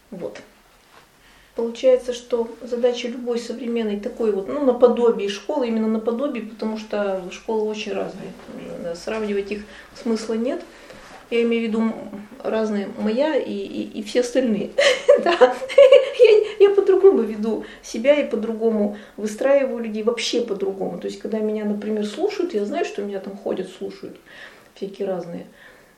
Вот. Получается, что задача любой современной такой вот, ну, наподобие школы, именно наподобие, потому что школы очень разные. Сравнивать их смысла нет. Я имею в виду разные моя и все остальные. Да. Я по-другому веду себя и по-другому выстраиваю людей, вообще по-другому. То есть, когда меня, например, слушают, я знаю, что меня там ходят, слушают, всякие разные.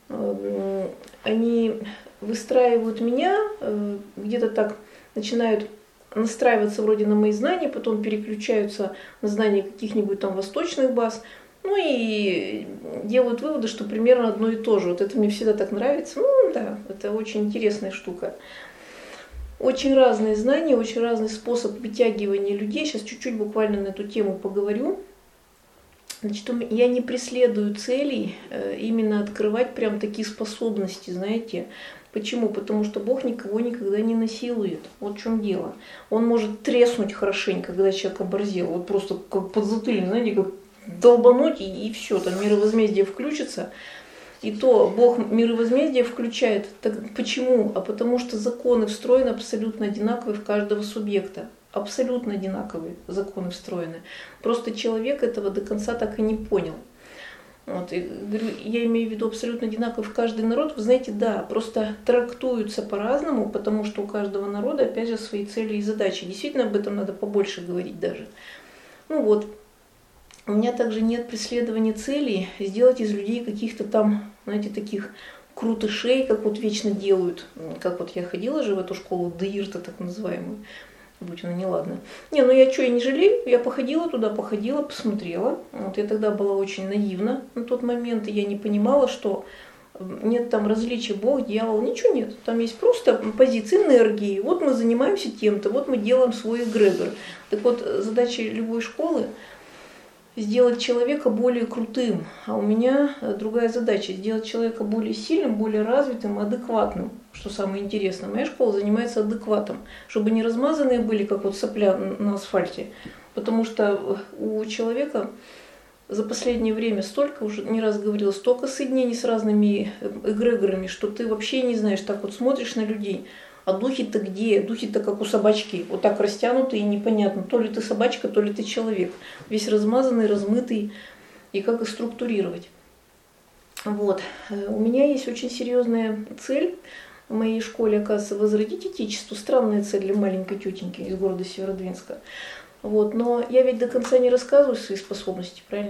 Они выстраивают меня, где-то так начинают настраиваться вроде на мои знания, потом переключаются на знания каких-нибудь там восточных баз, ну и делают выводы, что примерно одно и то же. Вот это мне всегда так нравится. Ну да, это очень интересная штука. Очень разные знания, очень разный способ вытягивания людей. Сейчас чуть-чуть буквально на эту тему поговорю. Значит, я не преследую целей именно открывать прям такие способности, знаете. Почему? Потому что Бог никого никогда не насилует. Вот в чем дело. Он может треснуть хорошенько, когда человек оборзел. Вот просто как подзатыльник, знаете, как долбануть и все, там мировозмездие включится. И то Бог мировозмездие включает. Так почему? А потому что законы встроены абсолютно одинаковые в каждого субъекта. Абсолютно одинаковые законы встроены. Просто человек этого до конца так и не понял. Вот, и говорю, я имею в виду абсолютно одинаковый в каждый народ. Вы знаете, да, просто трактуются по-разному, потому что у каждого народа, опять же, свои цели и задачи. Действительно, об этом надо побольше говорить даже. Ну вот, у меня также нет преследования целей сделать из людей каких-то там, знаете, таких крутышей, как вот вечно делают. Как вот я ходила же в эту школу Деирта, так называемую. Будь она неладна. Не, ну я что, я не жалею, я походила туда, посмотрела. Вот я тогда была очень наивна на тот момент, и я не понимала, что нет там различия Бог, дьявол, ничего нет. Там есть просто позиции энергии. Вот мы занимаемся тем-то, вот мы делаем свой эгрегор. Так вот, задача любой школы сделать человека более крутым, а у меня другая задача сделать человека более сильным, более развитым, адекватным. Что самое интересное, моя школа занимается адекватом, чтобы не размазанные были, как вот сопля на асфальте, потому что у человека за последнее время столько, уже не раз говорила, столько соединений с разными эгрегорами, что ты вообще не знаешь, так вот смотришь на людей. А духи-то где? Духи-то как у собачки, вот так растянуты и непонятно, то ли ты собачка, то ли ты человек. Весь размазанный, размытый, и как их структурировать. Вот. У меня есть очень серьезная цель в моей школе, оказывается, возродить отечество. Странная цель для маленькой тетеньки из города Северодвинска. Вот. Но я ведь до конца не рассказываю свои способности, правильно?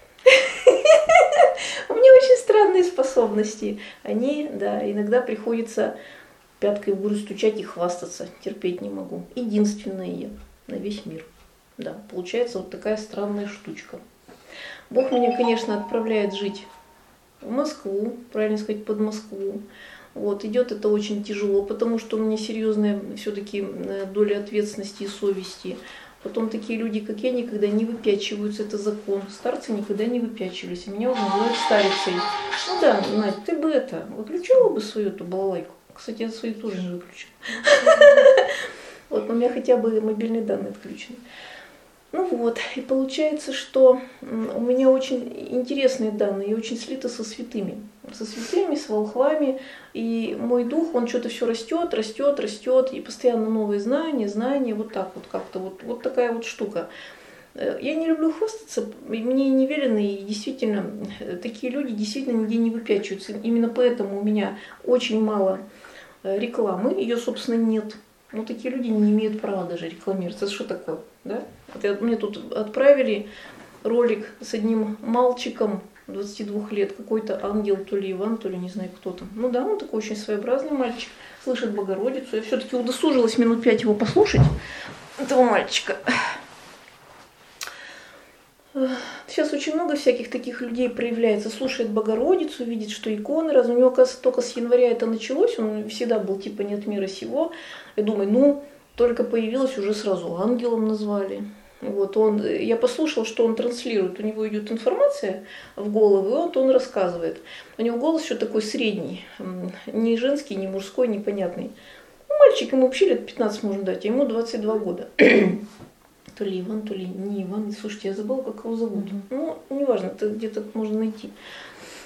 У меня очень странные способности. Они, да, иногда приходится пяткой в грудь стучать и хвастаться. Терпеть не могу. Единственная я на весь мир. Да, получается вот такая странная штучка. Бог меня, конечно, отправляет жить в Москву, правильно сказать, под Москву. Вот, идет это очень тяжело, потому что у меня серьезная все-таки доля ответственности и совести. Потом такие люди, как я, никогда не выпячиваются, это закон. Старцы никогда не выпячивались, а меня вот называют старицей. Ну да, Надь, ты бы это, выключила бы свою эту балалайку. Кстати, я свои тоже не выключила. Вот, у меня хотя бы мобильные данные отключены. Ну вот, и получается, что у меня очень интересные данные, я очень слита со святыми, с волхвами, и мой дух, он что-то все растет, и постоянно новые знания, вот так вот как-то, вот такая вот штука. Я не люблю хвастаться, мне не велено, и действительно, такие люди действительно нигде не выпячиваются, именно поэтому у меня очень мало рекламы, ее, собственно, нет. Но такие люди не имеют права даже рекламироваться. Это что такое? Да? Мне тут отправили ролик с одним мальчиком 22 лет, какой-то ангел, то ли Иван, то ли не знаю кто там. Ну да, он такой очень своеобразный мальчик, слышит Богородицу. Я все-таки удосужилась минут 5 его послушать, этого мальчика. Сейчас очень много всяких таких людей проявляется, слушает Богородицу, видит, что иконы, у него, оказывается, только с января это началось, он всегда был типа не от мира сего. Я думаю, только появилось, уже сразу ангелом назвали. Вот я послушала, что он транслирует, у него идет информация в голову, и вот он рассказывает. У него голос еще такой средний, не женский, не мужской, непонятный. Мальчик, ему вообще лет 15 можно дать, а ему 22 года. То ли Иван, то ли не Иван. Слушайте, я забыла, как его зовут. Ну, неважно, это где-то можно найти.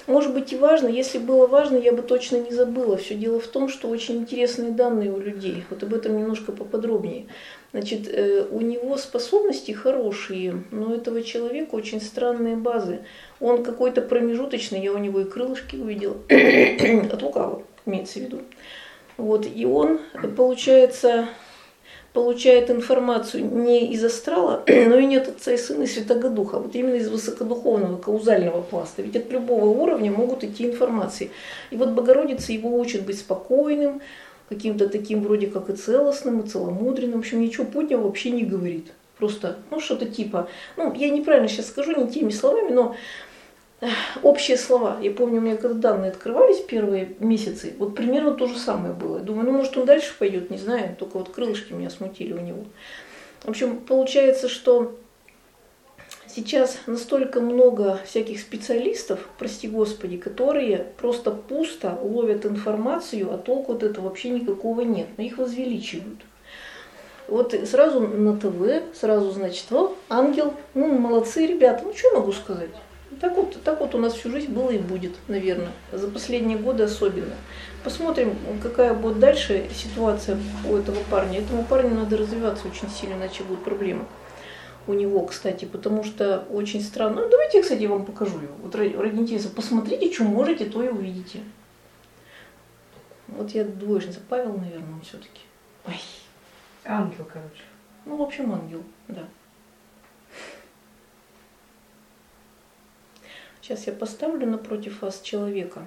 Может быть и важно, если было важно, я бы точно не забыла. Все дело в том, что очень интересные данные у людей. Вот об этом немножко поподробнее. Значит, у него способности хорошие, но у этого человека очень странные базы. Он какой-то промежуточный, я у него и крылышки увидела, от лукавого имеется в виду. Вот, и он, получается, получает информацию не из астрала, но и не от Отца и Сына и Святого Духа, а вот именно из высокодуховного, каузального пласта. Ведь от любого уровня могут идти информации. И вот Богородица его учит быть спокойным, каким-то таким вроде как и целостным, и целомудренным. В общем, ничего путнего вообще не говорит. Просто, что-то типа, я неправильно сейчас скажу, не теми словами, но общие слова. Я помню, у меня когда данные открывались первые месяцы, вот примерно то же самое было. Я думаю, может он дальше пойдет, не знаю, только вот крылышки меня смутили у него. В общем, получается, что сейчас настолько много всяких специалистов, прости Господи, которые просто пусто ловят информацию, а толку от этого вообще никакого нет, но их возвеличивают. Вот сразу на ТВ, сразу, значит, ангел, молодцы ребята, что могу сказать? Так вот у нас всю жизнь было и будет, наверное, за последние годы особенно. Посмотрим, какая будет дальше ситуация у этого парня. Этому парню надо развиваться очень сильно, иначе будут проблемы у него, кстати, потому что очень странно. Давайте я, кстати, вам покажу его. Вот ради интереса, посмотрите, что можете, то и увидите. Вот я двоечница. Павел, наверное, он все-таки. Ой. Ангел, короче. В общем, ангел, да. Сейчас я поставлю напротив вас человека.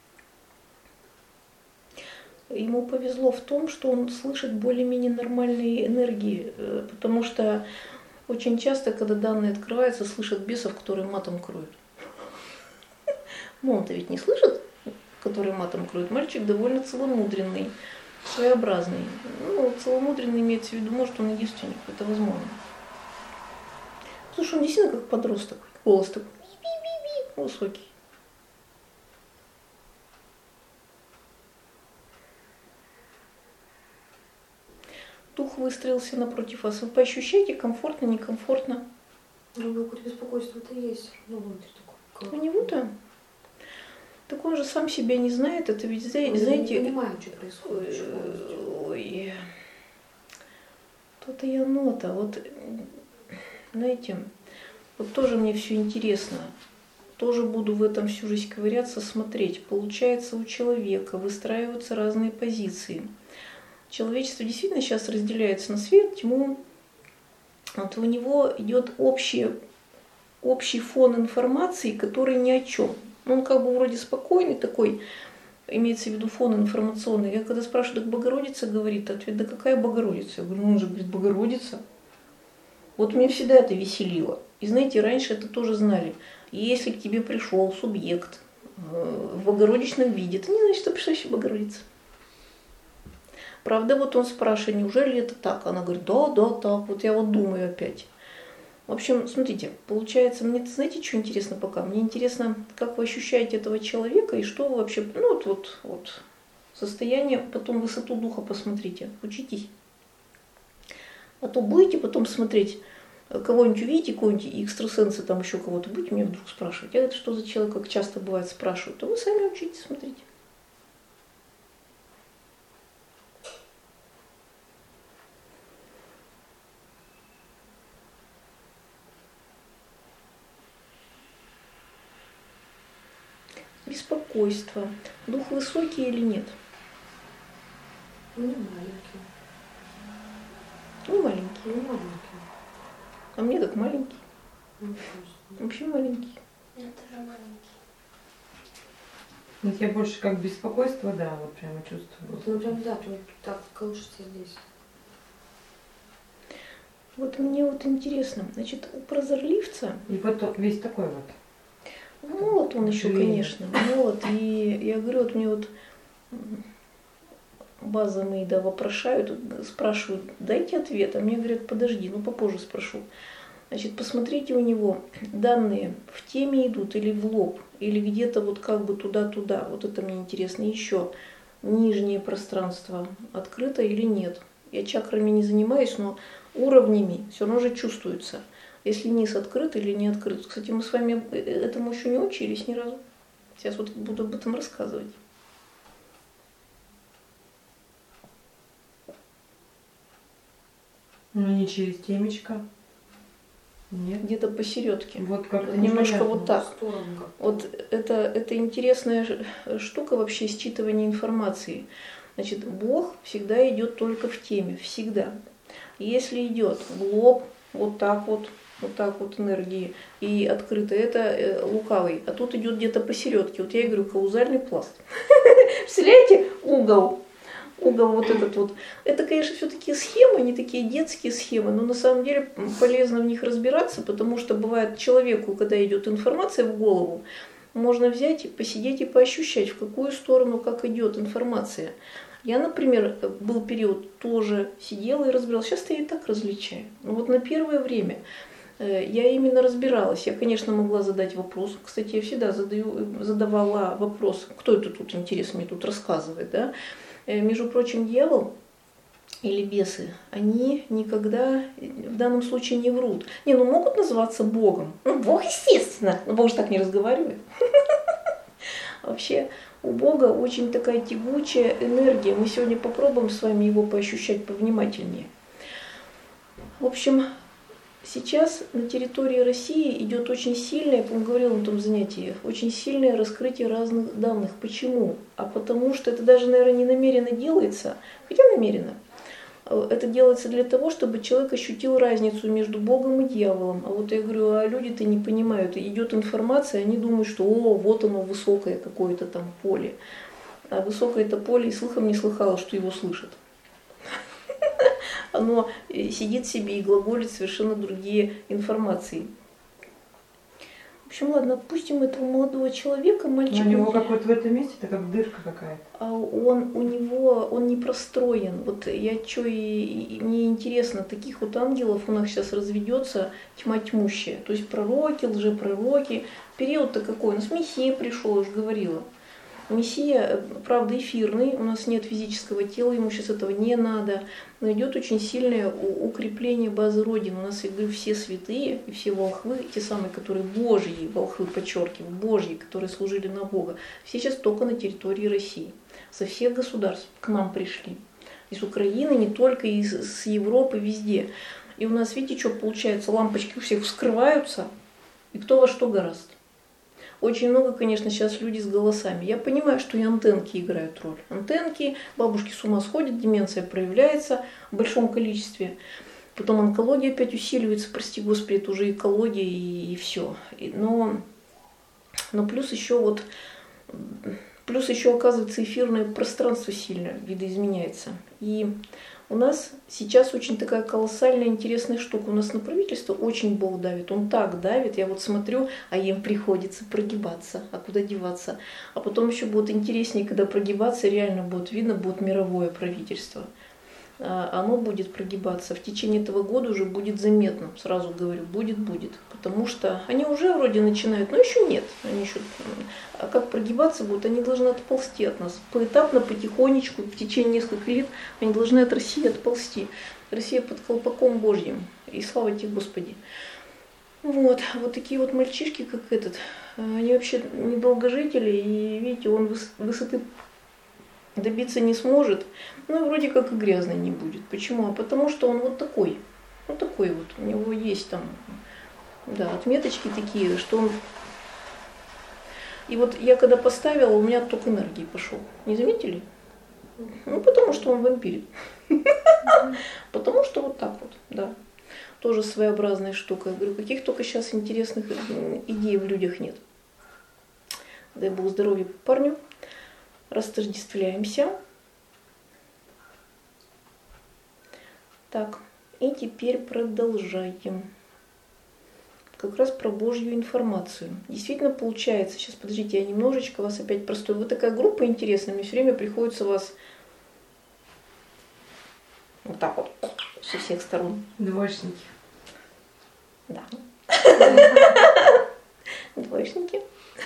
Ему повезло в том, что он слышит более-менее нормальные энергии, потому что очень часто, когда данные открываются, слышат бесов, которые матом кроют. Он-то ведь не слышит, которые матом кроют. Мальчик довольно целомудренный, своеобразный. Целомудренный имеется в виду, может, он и девственник, это возможно. Слушай, он действительно как подросток, голос такой. Высокий. Дух выстроился напротив вас. Вы поощущаете, комфортно, некомфортно? Какое-то беспокойство-то есть. Внутри такое. У него-то? Так он же сам себя не знает. Это ведь, знаете... Я не понимаю, что происходит. Ой. То-то я нота. Вот, знаете, вот тоже мне все интересно. Тоже буду в этом всю жизнь ковыряться, смотреть. Получается, у человека выстраиваются разные позиции. Человечество действительно сейчас разделяется на свет, тьму. Вот у него идет общий фон информации, который ни о чем. Он как бы вроде спокойный такой, имеется в виду фон информационный. Я когда спрашиваю, так Богородица говорит, ответ, да какая Богородица? Я говорю, он же говорит, Богородица. Вот меня всегда это веселило. И знаете, раньше это тоже знали. И если к тебе пришел субъект в богородичном виде, это не значит, что пришла еще Богородица. Правда, вот он спрашивает, неужели это так? Она говорит, да, так. Вот я вот думаю опять. В общем, смотрите, получается, мне, знаете, что интересно пока? Мне интересно, как вы ощущаете этого человека и что вы вообще, вот состояние, потом высоту духа посмотрите, учитесь. А то будете потом смотреть, кого-нибудь увидите, какого-нибудь экстрасенса, там еще кого-то будете меня вдруг спрашивать, а это что за человек, как часто бывает спрашивают, то вы сами учитесь, смотрите. Беспокойство. Дух высокий или нет? Не маленький. Не маленький. Не маленький. А мне так маленький. Вообще маленький. Я тоже маленький. Вот я больше как беспокойство, да, вот прямо чувствую. Вот, прям, да, прям так колышется здесь. Вот мне вот интересно, значит, у прозорливца... И вот весь такой вот. Молод он еще, конечно, молод. И я говорю, вот мне вот база мои, да, вопрошают, спрашивают, дайте ответ, а мне говорят, подожди, попозже спрошу. Значит, посмотрите у него, данные в теме идут или в лоб, или где-то вот как бы туда-туда. Вот это мне интересно. Еще нижнее пространство открыто или нет. Я чакрами не занимаюсь, но уровнями все равно же чувствуется. Если низ открыт или не открыт. Кстати, мы с вами этому еще не учились ни разу. Сейчас вот буду об этом рассказывать. Ну не через темечко. Нет. Где-то посередке. Вот как-то Вот немножко непонятно. вот так. В сторону как-то. Вот это интересная штука вообще считывания информации. Значит, Бог всегда идет только в теме, всегда. Если идет в лоб, вот так вот энергии и открыто, это лукавый. А тут идет где-то посередке. Вот я и говорю, каузальный пласт. Представляете, угол вот этот вот. Это, конечно, все такие схемы, не такие детские схемы, но на самом деле полезно в них разбираться, потому что бывает человеку, когда идет информация в голову, можно взять и посидеть и поощущать, в какую сторону, как идет информация. Я, например, был период, тоже сидела и разбиралась. Сейчас я и так различаю. Но вот на первое время я именно разбиралась. Я, конечно, могла задать вопрос. Кстати, я всегда задавала вопрос, кто это тут, интересно, мне тут рассказывает, да? Между прочим, дьявол или бесы, они никогда в данном случае не врут. Ну могут называться Богом. Ну, Бог, естественно, но Бог же так не разговаривает. Вообще, у Бога очень такая тягучая энергия. Мы сегодня попробуем с вами его поощущать повнимательнее. В общем, сейчас на территории России идет очень сильное, я, по-моему, говорила на том занятии, очень сильное раскрытие разных данных. Почему? А потому что это даже, наверное, не намеренно делается, хотя намеренно. Это делается для того, чтобы человек ощутил разницу между Богом и дьяволом. А вот я говорю, а люди-то не понимают. Идет информация, они думают, что вот оно высокое какое-то там поле. А высокое это поле и слыхом не слыхало, что его слышат. Оно сидит себе и глаголит совершенно другие информации. В общем, ладно, отпустим этого молодого человека, мальчика. У него как вот в этом месте, это как дырка какая-то. А он не простроен. Вот мне интересно, таких вот ангелов у нас сейчас разведется тьма тьмущая. То есть пророки, лжепророки. Период-то какой? У нас Мессия пришел, я уже говорила. Мессия, правда, эфирный, у нас нет физического тела, ему сейчас этого не надо, но идет очень сильное укрепление базы Родины. У нас, я говорю, все святые и все волхвы, те самые, которые Божьи, волхвы, подчеркиваю, Божьи, которые служили на Бога, все сейчас только на территории России. Со всех государств к нам пришли. Из Украины, не только, из Европы, везде. И у нас, видите, что получается, лампочки у всех вскрываются, и кто во что гораст. Очень много, конечно, сейчас люди с голосами. Я понимаю, что и антенки играют роль. Антенки, бабушки с ума сходят, деменция проявляется в большом количестве. Потом онкология опять усиливается, прости господи, это уже экология и все. Но плюс еще оказывается эфирное пространство сильно видоизменяется. И у нас сейчас очень такая колоссальная интересная штука. У нас на правительство очень Бог давит. Он так давит, я вот смотрю, а им приходится прогибаться. А куда деваться? А потом еще будет интереснее, когда прогибаться, реально будет видно, будет мировое правительство. Оно будет прогибаться. В течение этого года уже будет заметно. Сразу говорю, будет. Потому что они уже вроде начинают, но еще нет. А как прогибаться будут? Они должны отползти от нас. Поэтапно, потихонечку, в течение нескольких лет они должны от России отползти. Россия под колпаком Божьим. И слава тебе, Господи. Вот такие вот мальчишки, как этот, они вообще недолгожители. И видите, он высоты добиться не сможет, ну и вроде как и грязный не будет. Почему? Потому что он вот такой. Вот такой вот. У него есть там, да, отметочки такие, что он... И вот я когда поставила, у меня отток энергии пошел. Не заметили? Ну, потому что он вампирит. Потому что вот так вот, да. Тоже своеобразная штука. Я говорю, каких только сейчас интересных идей в людях нет. Дай Бог здоровья парню. Растождествляемся. Так, и теперь продолжаем. Как раз про Божью информацию. Действительно получается, сейчас подождите, я немножечко вас опять простую. Вы такая группа интересная, мне все время приходится вас вот так вот со всех сторон. Двоечники. Да. Двоечники.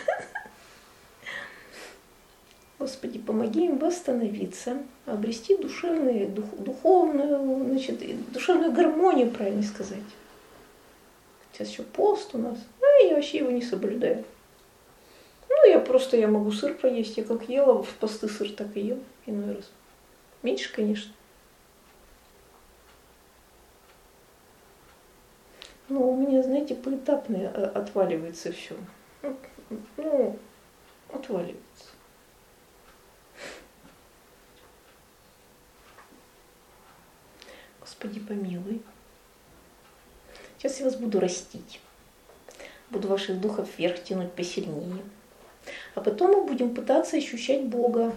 Господи, помоги им восстановиться, обрести душевную гармонию, правильно сказать. Сейчас еще пост у нас, я вообще его не соблюдаю. Ну, я просто я могу сыр поесть. Я как ела в посты сыр, так и ем иной раз. Меньше, конечно. Но у меня, знаете, поэтапно отваливается все. Ну, отваливается. Господи, помилуй. Сейчас я вас буду растить. Буду ваших духов вверх тянуть посильнее. А потом мы будем пытаться ощущать Бога.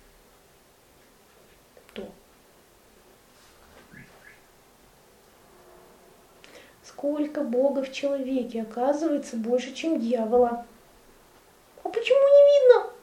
То. Сколько Бога в человеке, оказывается, больше, чем дьявола. А почему не видно?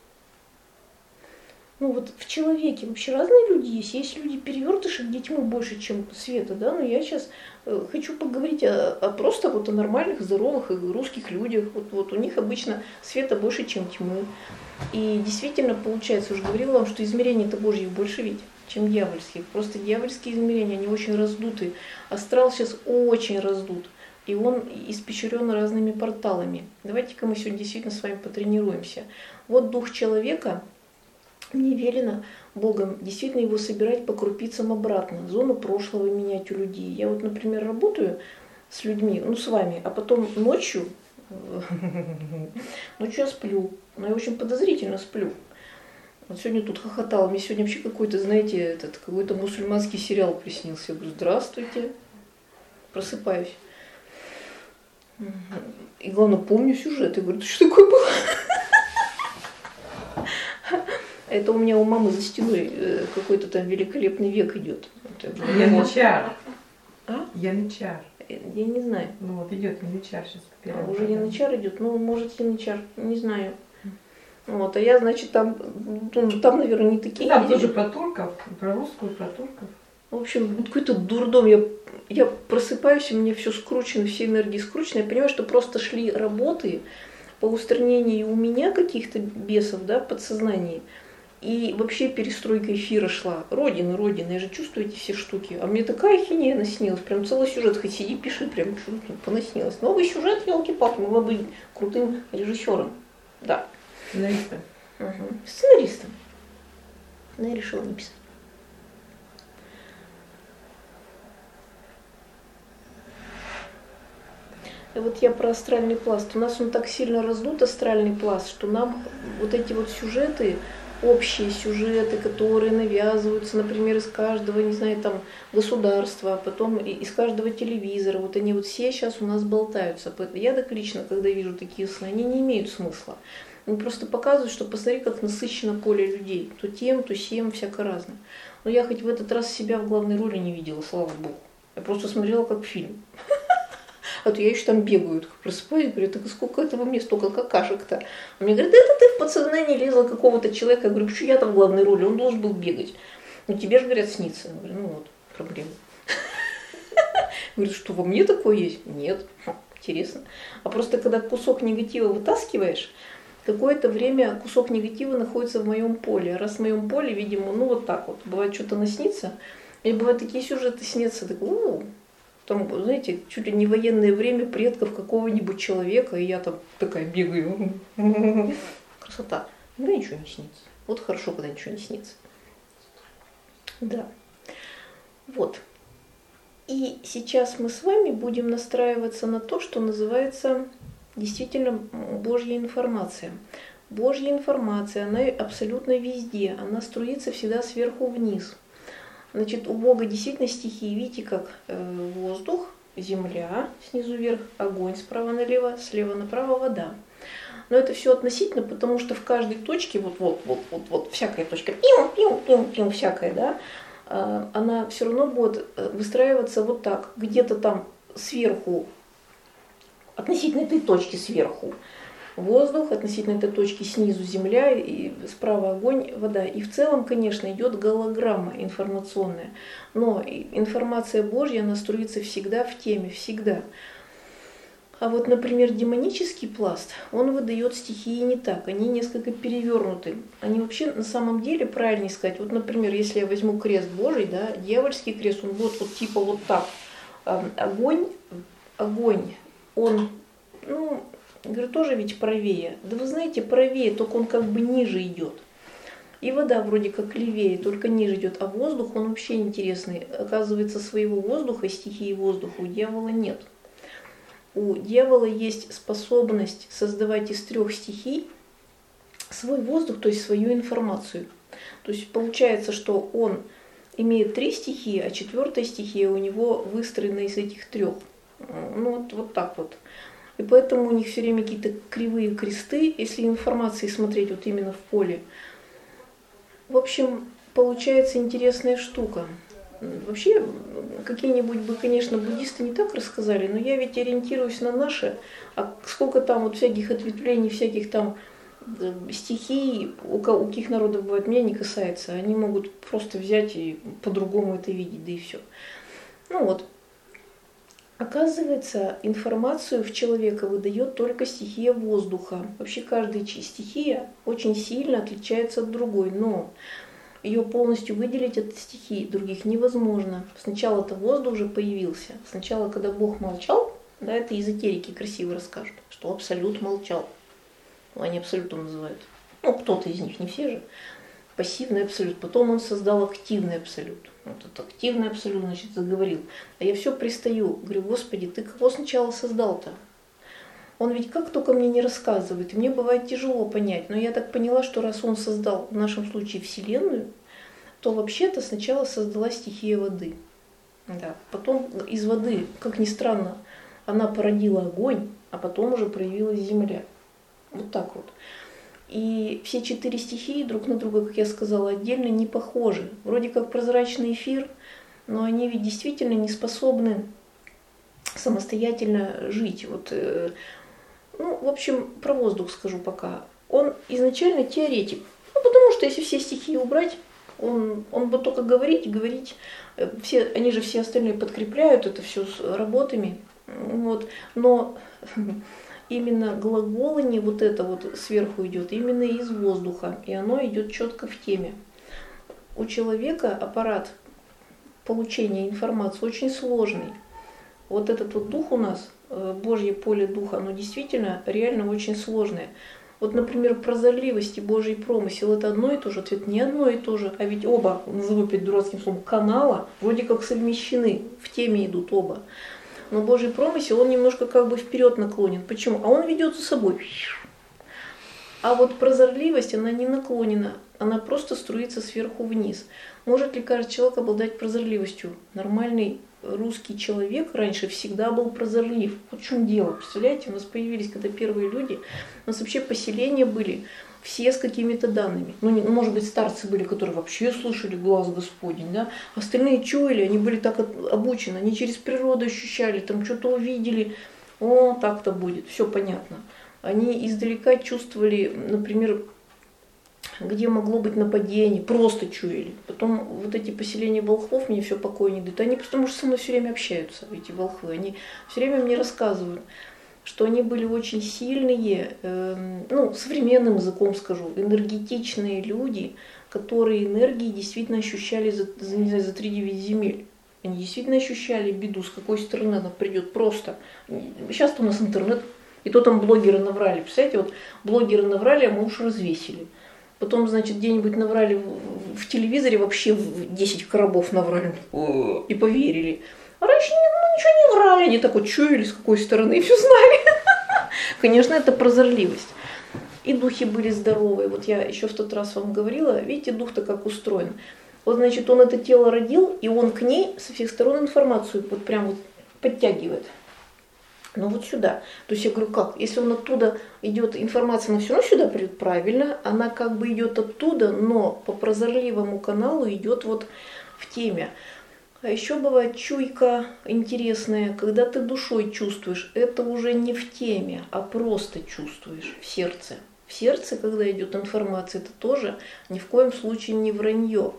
Ну вот в человеке вообще разные люди есть. Есть люди-перевертыши, где тьмы больше, чем света, да? Но я сейчас хочу поговорить просто вот о нормальных, здоровых русских людях. Вот у них обычно света больше, чем тьмы. И действительно, получается, уже говорила вам, что измерений-то Божьих больше ведь, чем дьявольских. Просто дьявольские измерения, они очень раздуты. Астрал сейчас очень раздут. И он испещрен разными порталами. Давайте-ка мы сегодня действительно с вами потренируемся. Вот дух человека, мне велено Богом действительно его собирать по крупицам обратно, зону прошлого менять у людей. Я вот, например, работаю с людьми, с вами, а потом ночью я сплю. Но я очень подозрительно сплю. Вот сегодня тут хохотала. Мне сегодня вообще какой-то, знаете, какой-то мусульманский сериал приснился. Я говорю, здравствуйте. Просыпаюсь. И главное, помню сюжет. Я говорю, что такое было? Это у меня у мамы за стеной какой-то там великолепный век идет. Янычар. А? Янычар. Я не знаю. Ну вот идет янычар сейчас. Уже янычар идет, может янычар, не знаю. Вот, а я, значит, там, наверное, не такие. Там тоже про турков, про русскую, про турков. В общем, какой-то дурдом. Я просыпаюсь, у меня все скручено, все энергии скручены. Я понимаю, что просто шли работы по устранению у меня каких-то бесов, да, подсознания. И вообще перестройка эфира шла. Родина, я же чувствую эти все штуки. А мне такая хинея наснилась. Прям целый сюжет, хоть сиди, пиши, прям что-то понаснилось. Новый сюжет, елки-палки, могла быть крутым режиссером. Да. Сценаристом. Угу. Сценаристом. Но я решила не писать. И вот я про астральный пласт. У нас он так сильно раздут, астральный пласт, что нам вот эти вот сюжеты, общие сюжеты, которые навязываются, например, из каждого, не знаю, там, государства, а потом из каждого телевизора, вот они вот все сейчас у нас болтаются. Я так лично, когда вижу такие сны, они не имеют смысла. Они просто показывают, что посмотри, как насыщено поле людей. То тем, то сем, всяко разное. Но я хоть в этот раз себя в главной роли не видела, слава богу. Я просто смотрела как фильм. А то я еще там бегаю, просыпаюсь, говорю, так сколько этого мне, столько какашек-то. А мне говорят, это ты в подсознание лезла какого-то человека. Я говорю, почему я там в главной роли, он должен был бегать. Ну тебе же, говорят, снится. Я говорю, вот, проблема. Говорю, что во мне такое есть? Нет. Интересно. А просто когда кусок негатива вытаскиваешь, какое-то время кусок негатива находится в моем поле. Раз в моем поле, видимо, вот так вот. Бывает, что-то наснится. И бывают такие сюжеты снятся. Так, там, знаете, чуть ли не военное время предков какого-нибудь человека, и я там такая бегаю. Красота. Ну, ничего не снится. Вот хорошо, когда ничего не снится. Да. Вот. И сейчас мы с вами будем настраиваться на то, что называется действительно Божья информация. Божья информация, она абсолютно везде. Она струится всегда сверху вниз. Значит, у Бога действительно стихии, видите, как воздух, земля снизу вверх, огонь справа налево, слева направо вода. Но это все относительно, потому что в каждой точке, вот всякая точка, пим, всякая, да, она все равно будет выстраиваться вот так. Где-то там сверху, относительно этой точки сверху, воздух, относительно этой точки снизу земля, и справа огонь, вода. И в целом, конечно, идет голограмма информационная. Но информация Божья, она струится всегда в теме, всегда. А вот, например, демонический пласт, он выдает стихии не так, они несколько перевернуты. Они вообще на самом деле, правильнее сказать, вот, например, если я возьму крест Божий, да, дьявольский крест, он будет вот типа вот так. Огонь, он, Я говорю, тоже ведь правее. Да вы знаете, правее, только он как бы ниже идет. И вода вроде как левее, только ниже идет, а воздух, он вообще интересный. Оказывается, своего воздуха, стихии воздуха у дьявола нет. У дьявола есть способность создавать из 3 стихий свой воздух, то есть свою информацию. То есть получается, что он имеет 3 стихии, а 4-я стихия у него выстроена из этих 3. Ну вот так вот. И поэтому у них все время какие-то кривые кресты, если информации смотреть вот именно в поле. В общем, получается интересная штука. Вообще, какие-нибудь бы, конечно, буддисты не так рассказали, но я ведь ориентируюсь на наши, а сколько там вот всяких ответвлений, всяких там стихий, у каких народов бывает, меня не касается. Они могут просто взять и по-другому это видеть, да и все. Ну вот. Оказывается, информацию в человека выдает только стихия воздуха. Вообще каждая стихия очень сильно отличается от другой, но ее полностью выделить от стихий других невозможно. Сначала-то воздух уже появился. Сначала, когда Бог молчал, да, это эзотерики красиво расскажут, что абсолют молчал. Они абсолютом называют. Ну, кто-то из них, не все же. Пассивный абсолют. Потом он создал активный абсолют. Вот этот активный абсолют, значит, заговорил. А я все пристаю. Говорю, Господи, ты кого сначала создал-то? Он ведь как только мне не рассказывает. И мне бывает тяжело понять. Но я так поняла, что раз он создал, в нашем случае, Вселенную, то вообще-то сначала создала стихия воды. Да. Потом из воды, как ни странно, она породила огонь, а потом уже проявилась земля. Вот так вот. И все 4 стихии друг на друга, как я сказала, отдельно не похожи. Вроде как прозрачный эфир, но они ведь действительно не способны самостоятельно жить. Вот, ну, в общем, про воздух скажу пока. Он изначально теоретик. Ну, потому что если все стихии убрать, он бы только говорить. Все, они же все остальные подкрепляют это все с работами. Вот. Но именно глаголание вот это вот сверху идет именно из воздуха, и оно идет четко в теме. У человека аппарат получения информации очень сложный. Вот этот вот дух у нас, Божье поле духа, оно действительно реально очень сложное. Вот, например, прозорливость и Божий промысел – это одно и то же, ответ не одно и то же, а ведь оба, назову опять дурацким словом, канала вроде как совмещены, в теме идут оба. Но Божий промысел, он немножко как бы вперед наклонен. Почему? А он ведет за собой. А вот прозорливость, она не наклонена, она просто струится сверху вниз. Может ли каждый человек обладать прозорливостью? Нормальный русский человек раньше всегда был прозорлив. Вот в чем дело, представляете? У нас появились, когда первые люди, у нас вообще поселения были все с какими-то данными. Ну, может быть, старцы были, которые вообще слышали глаз Господень, да? Остальные чуяли, они были так обучены, они через природу ощущали, там что-то увидели. О, так-то будет, все понятно. Они издалека чувствовали, например, где могло быть нападение, просто чуяли. Потом вот эти поселения волхвов мне все покоя не дают. Они потому что со мной все время общаются, эти волхвы. Они все время мне рассказывают, что они были очень сильные, ну, современным языком скажу, энергетичные люди, которые энергии действительно ощущали за 3-9 земель. Они действительно ощущали беду, с какой стороны она придет просто. Сейчас у нас интернет, и то там блогеры наврали. Представляете, вот блогеры наврали, а мы уж развесили. Потом, значит, где-нибудь наврали в телевизоре, вообще в 10 коробов наврали и поверили. А раньше ничего не врали, они так вот чуяли, с какой стороны, и все знали. Конечно, это прозорливость. И духи были здоровые. Вот я еще в тот раз вам говорила, видите, дух-то как устроен. Вот, значит, он это тело родил, и он к ней со всех сторон информацию вот прям вот подтягивает. Ну вот сюда. То есть я говорю, как? Если он оттуда идет, информация, она все равно сюда придет правильно, она как бы идет оттуда, но по прозорливому каналу идет вот в теме. А еще бывает чуйка интересная, когда ты душой чувствуешь, это уже не в теме, а просто чувствуешь в сердце. В сердце, когда идет информация, это тоже ни в коем случае не вранье.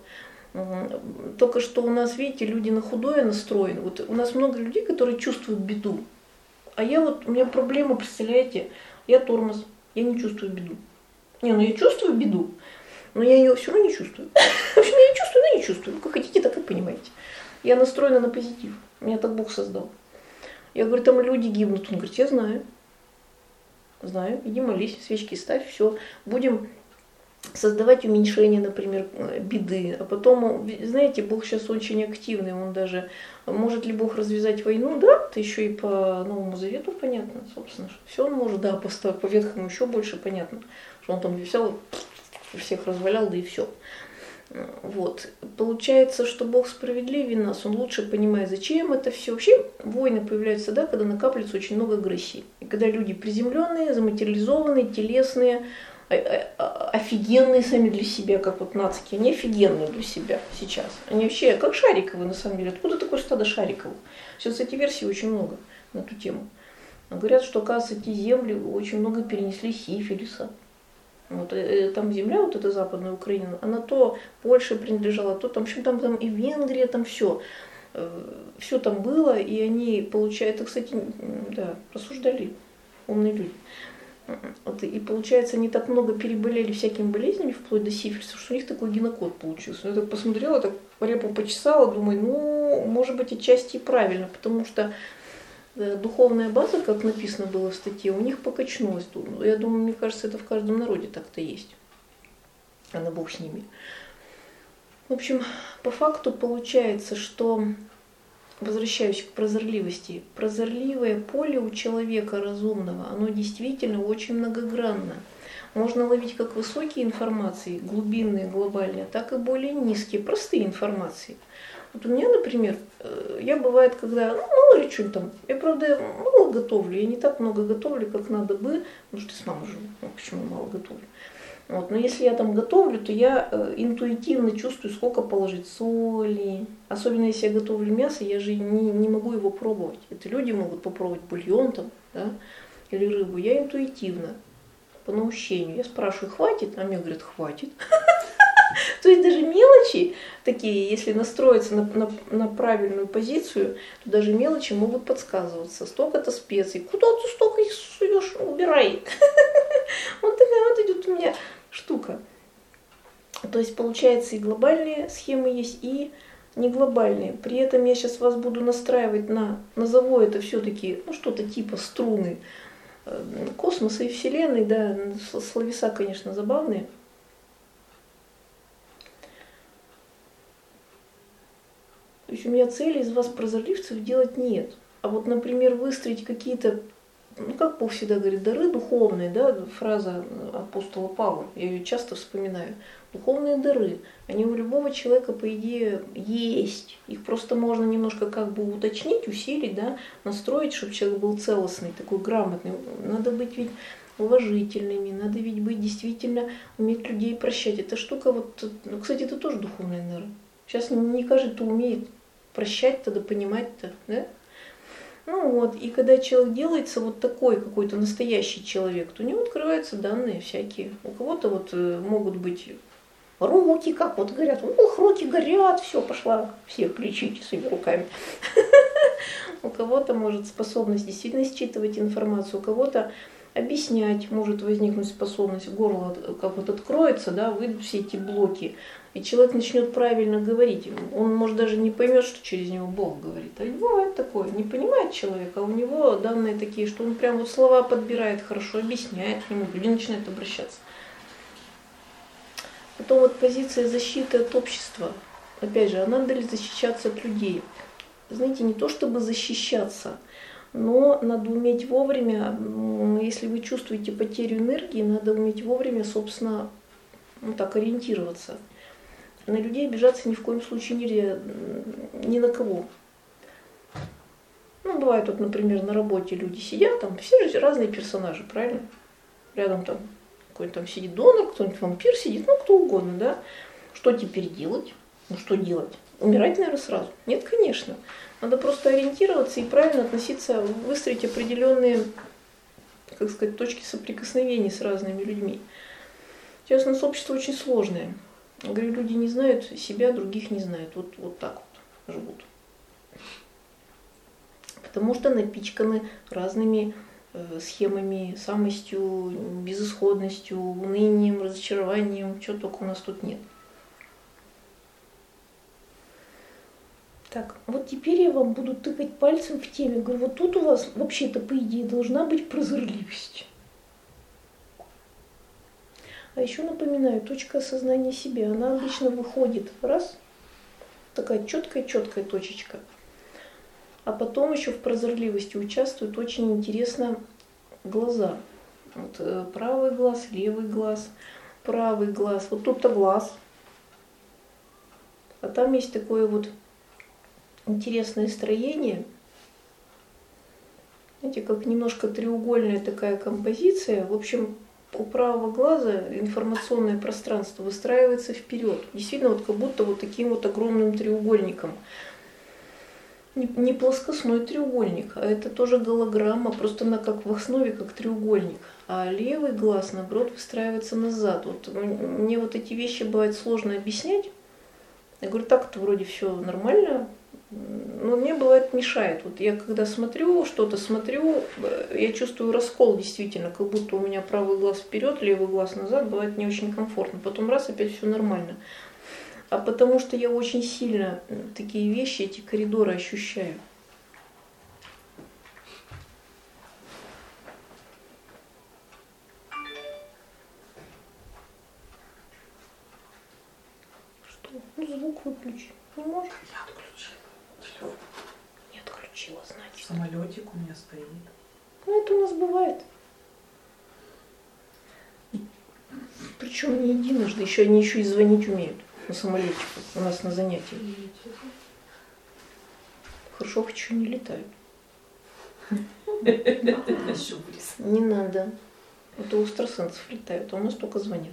Только что у нас, видите, люди на худое настроены. Вот у нас много людей, которые чувствуют беду. А я вот, у меня проблема, представляете, я тормоз, я не чувствую беду. Не, ну я чувствую беду, но я ее все равно не чувствую. В общем, я ее чувствую, но не чувствую. Как хотите, так и понимаете. Я настроена на позитив. Меня так Бог создал. Я говорю, там люди гибнут. Он говорит, я знаю. Знаю. Иди молись, свечки ставь, все. Будем создавать уменьшение, например, беды. А потом, знаете, Бог сейчас очень активный, он даже... Может ли Бог развязать войну? Да, это еще и по Новому Завету понятно, собственно. Все он может, да, по Ветхому еще больше понятно. Что он там взял, всех развалял, да и все. Вот. Получается, что Бог справедливее нас, Он лучше понимает, зачем это все. Вообще войны появляются тогда, когда накапливается очень много агрессии. И когда люди приземленные, заматериализованные, телесные, офигенные сами для себя, как вот нацики, они офигенные для себя сейчас. Они вообще как шариковые на самом деле. Откуда такое стадо шариковых? Сейчас, кстати, версий очень много на эту тему. Говорят, что, оказывается, эти земли очень много перенесли сифилиса. Вот, там земля, вот эта западная Украина, она то Польше принадлежала, то там, в общем, там и Венгрия, там все. Все там было, и они, получается, кстати, да, рассуждали умные люди. Вот, и получается, они так много переболели всякими болезнями, вплоть до сифилиса, что у них такой генокод получился. Я так посмотрела, так репу почесала, думаю, ну, может быть, отчасти и правильно, потому что духовная база, как написано было в статье, у них покачнулась. Я думаю, мне кажется, это в каждом народе так-то есть. А на Бог с ними. В общем, по факту получается, что, возвращаюсь к прозорливости, прозорливое поле у человека разумного, оно действительно очень многогранно. Можно ловить как высокие информации, глубинные, глобальные, так и более низкие, простые информации. Вот у меня, например, я бывает, когда, мало ли что там, я, правда, мало готовлю, я не так много готовлю, как надо бы, потому что с мамой живу, почему мало готовлю. Вот, но если я там готовлю, то я интуитивно чувствую, сколько положить соли. Особенно если я готовлю мясо, я же не могу его пробовать. Это люди могут попробовать бульон там, да, или рыбу. Я интуитивно, по наущению. Я спрашиваю, хватит? А мне говорят, хватит. То есть даже мелочи такие, если настроиться на правильную позицию, то даже мелочи могут подсказываться. Столько-то специй. Куда ты столько их суешь? Убирай. Вот такая вот идет у меня штука. То есть получается и глобальные схемы есть, и не глобальные. При этом я сейчас вас буду настраивать назову это все-таки, что-то типа струны космоса и Вселенной, да, словеса, конечно, забавные. То есть у меня цели из вас прозорливцев делать нет. А вот, например, выстроить какие-то, как Бог всегда говорит, дары духовные, да, фраза апостола Павла, я ее часто вспоминаю. Духовные дары, они у любого человека, по идее, есть. Их просто можно немножко как бы уточнить, усилить, да, настроить, чтобы человек был целостный, такой грамотный. Надо быть ведь уважительными, надо ведь быть действительно, уметь людей прощать. Эта штука, вот, кстати, это тоже духовная дара. Сейчас не каждый, кто умеет прощать-то, да понимать-то, да? Ну вот, и когда человек делается вот такой какой-то настоящий человек, то у него открываются данные всякие. У кого-то вот могут быть руки, как вот говорят, руки горят, все, пошла всех лечить своими руками. У кого-то может способность действительно считывать информацию, у кого-то объяснять может возникнуть способность, горло как вот откроется, да, выйдут все эти блоки, и человек начнет правильно говорить. Он, может, даже не поймет, что через него Бог говорит. А бывает такое, не понимает человек, а у него данные такие, что он прям вот слова подбирает хорошо, объясняет к нему, люди начинают обращаться. Потом вот позиция защиты от общества. Опять же, а надо ли защищаться от людей? Знаете, не то чтобы защищаться, но надо уметь вовремя, если вы чувствуете потерю энергии, надо уметь вовремя, собственно, так ориентироваться. На людей обижаться ни в коем случае нельзя, ни на кого. Бывает, вот, например, на работе люди сидят, там все же разные персонажи, правильно? Рядом там какой-то там сидит донор, кто-нибудь вампир сидит, кто угодно, да? Что теперь делать? Что делать? Умирать, наверное, сразу? Нет, конечно. Надо просто ориентироваться и правильно относиться, выстроить определенные, как сказать, точки соприкосновения с разными людьми. Сейчас у нас общество очень сложное. Я говорю, люди не знают себя, других не знают. Вот так вот живут. Потому что напичканы разными схемами, самостью, безысходностью, унынием, разочарованием. Чего только у нас тут нет. Так, вот теперь я вам буду тыкать пальцем в теме. Говорю, вот тут у вас вообще-то, по идее, должна быть прозорливость. А еще напоминаю, точка осознания себя, она обычно выходит раз, такая четкая точечка. А потом еще в прозорливости участвуют очень интересно глаза. Вот, правый глаз, левый глаз, правый глаз. Вот тут-то глаз. А там есть такое вот интересное строение. Знаете, как немножко треугольная такая композиция. В общем, у правого глаза информационное пространство выстраивается вперед. Действительно, вот как будто вот таким вот огромным треугольником. Не плоскостной треугольник, а это тоже голограмма, просто она как в основе, как треугольник. А левый глаз, наоборот, выстраивается назад. Вот мне вот эти вещи бывает сложно объяснять. Я говорю, так-то вроде все нормально, но мне бывает мешает. Вот я когда смотрю, что-то смотрю, я чувствую раскол действительно, как будто у меня правый глаз вперед, левый глаз назад, бывает не очень комфортно. Потом раз, опять все нормально. А потому что я очень сильно такие вещи, эти коридоры ощущаю. Что? Ну звук выключи. Не можешь? Я отключила телефон. Не отключила, значит. Самолетик у меня стоит. Ну это у нас бывает. Причем не единожды, еще они еще и звонить умеют на самолете у нас на занятии. Хорошо, хоть еще не летают. Не надо. Это у экстрасенсов летают, а у нас только звонят.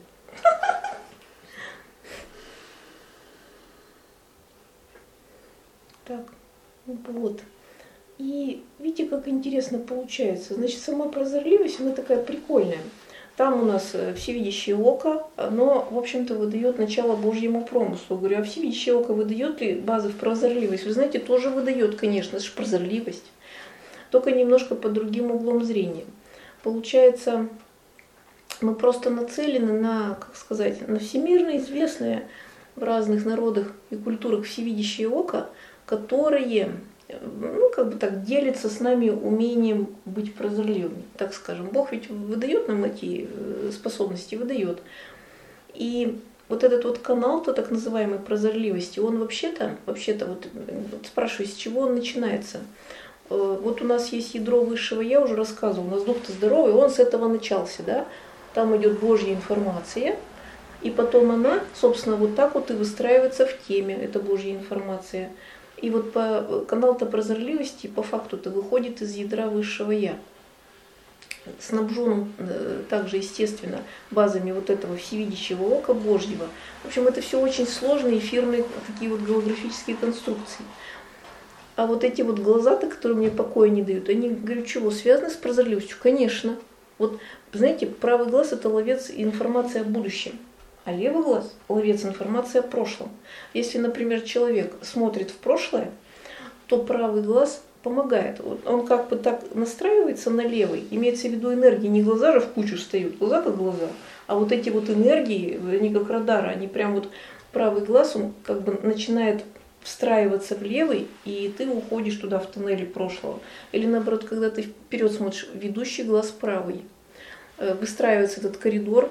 Так, вот. И видите, как интересно получается. Значит, сама прозорливость, она такая прикольная. Там у нас всевидящее око, оно, в общем-то, выдает начало Божьему промыслу. Говорю, а всевидящее око выдает ли базы в прозорливость? Вы знаете, тоже выдает, конечно, это же прозорливость. Только немножко под другим углом зрения. Получается, мы просто нацелены на, как сказать, на всемирно известное в разных народах и культурах всевидящее око, которые, ну, как бы так, делится с нами умением быть прозорливыми, так скажем. Бог ведь выдает нам эти способности, выдает. И вот этот вот канал-то так называемой прозорливости, он вообще-то вот спрашиваю, с чего он начинается? Вот у нас есть ядро высшего я, уже рассказывала, у нас дух-то здоровый, он с этого начался, да? Там идет Божья информация, и потом она, собственно, вот так вот и выстраивается в теме, это Божья информация. И вот канал-то прозорливости по факту-то выходит из ядра высшего я. Снабжен также, естественно, базами вот этого всевидящего ока Божьего. В общем, это все очень сложные эфирные такие вот голографические конструкции. А вот эти вот глаза-то, которые мне покоя не дают, они, говорю, чего, связаны с прозорливостью? Конечно. Вот, знаете, правый глаз – это ловец информации о будущем. А левый глаз – ловец информации о прошлом. Если, например, человек смотрит в прошлое, то правый глаз помогает. Он как бы так настраивается на левый. Имеется в виду энергии. Не глаза же в кучу встают, глаза как глаза. А вот эти вот энергии, они как радары, они прям вот правый глаз, он как бы начинает встраиваться в левый, и ты уходишь туда в тоннели прошлого. Или наоборот, когда ты вперед смотришь, ведущий глаз правый. Выстраивается этот коридор.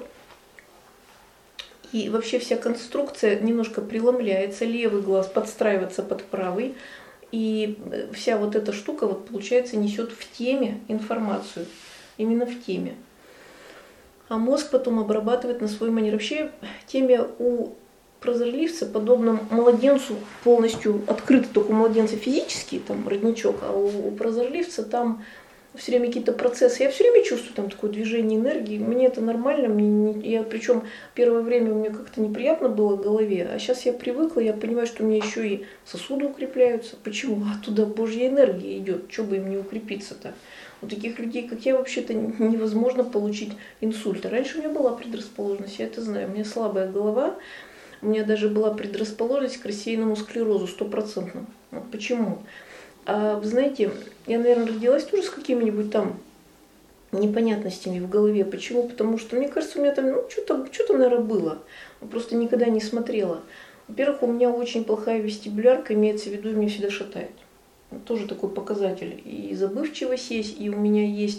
И вообще вся конструкция немножко преломляется, левый глаз подстраивается под правый, и вся вот эта штука, вот, получается, несет в теме информацию, именно в теме. А мозг потом обрабатывает на свой манер. Вообще теме у прозорливца, подобно младенцу, полностью открыт только у младенца физический, там родничок, а у прозорливца там все время какие-то процессы. Я все время чувствую там такое движение энергии. Мне это нормально. Причем первое время мне как-то неприятно было в голове, а сейчас я привыкла, я понимаю, что у меня еще и сосуды укрепляются. Почему? А туда Божья энергия идет. Что бы им не укрепиться-то? У таких людей, как я, вообще-то невозможно получить инсульт. Раньше у меня была предрасположенность, я это знаю. У меня слабая голова. У меня даже была предрасположенность к рассеянному склерозу 100%. Вот почему? А вы знаете, я, наверное, родилась тоже с какими-нибудь там непонятностями в голове. Почему? Потому что, мне кажется, у меня там что-то, наверное, было. Просто никогда не смотрела. Во-первых, у меня очень плохая вестибулярка, имеется в виду, меня всегда шатает. Тоже такой показатель. И забывчивость есть, и у меня есть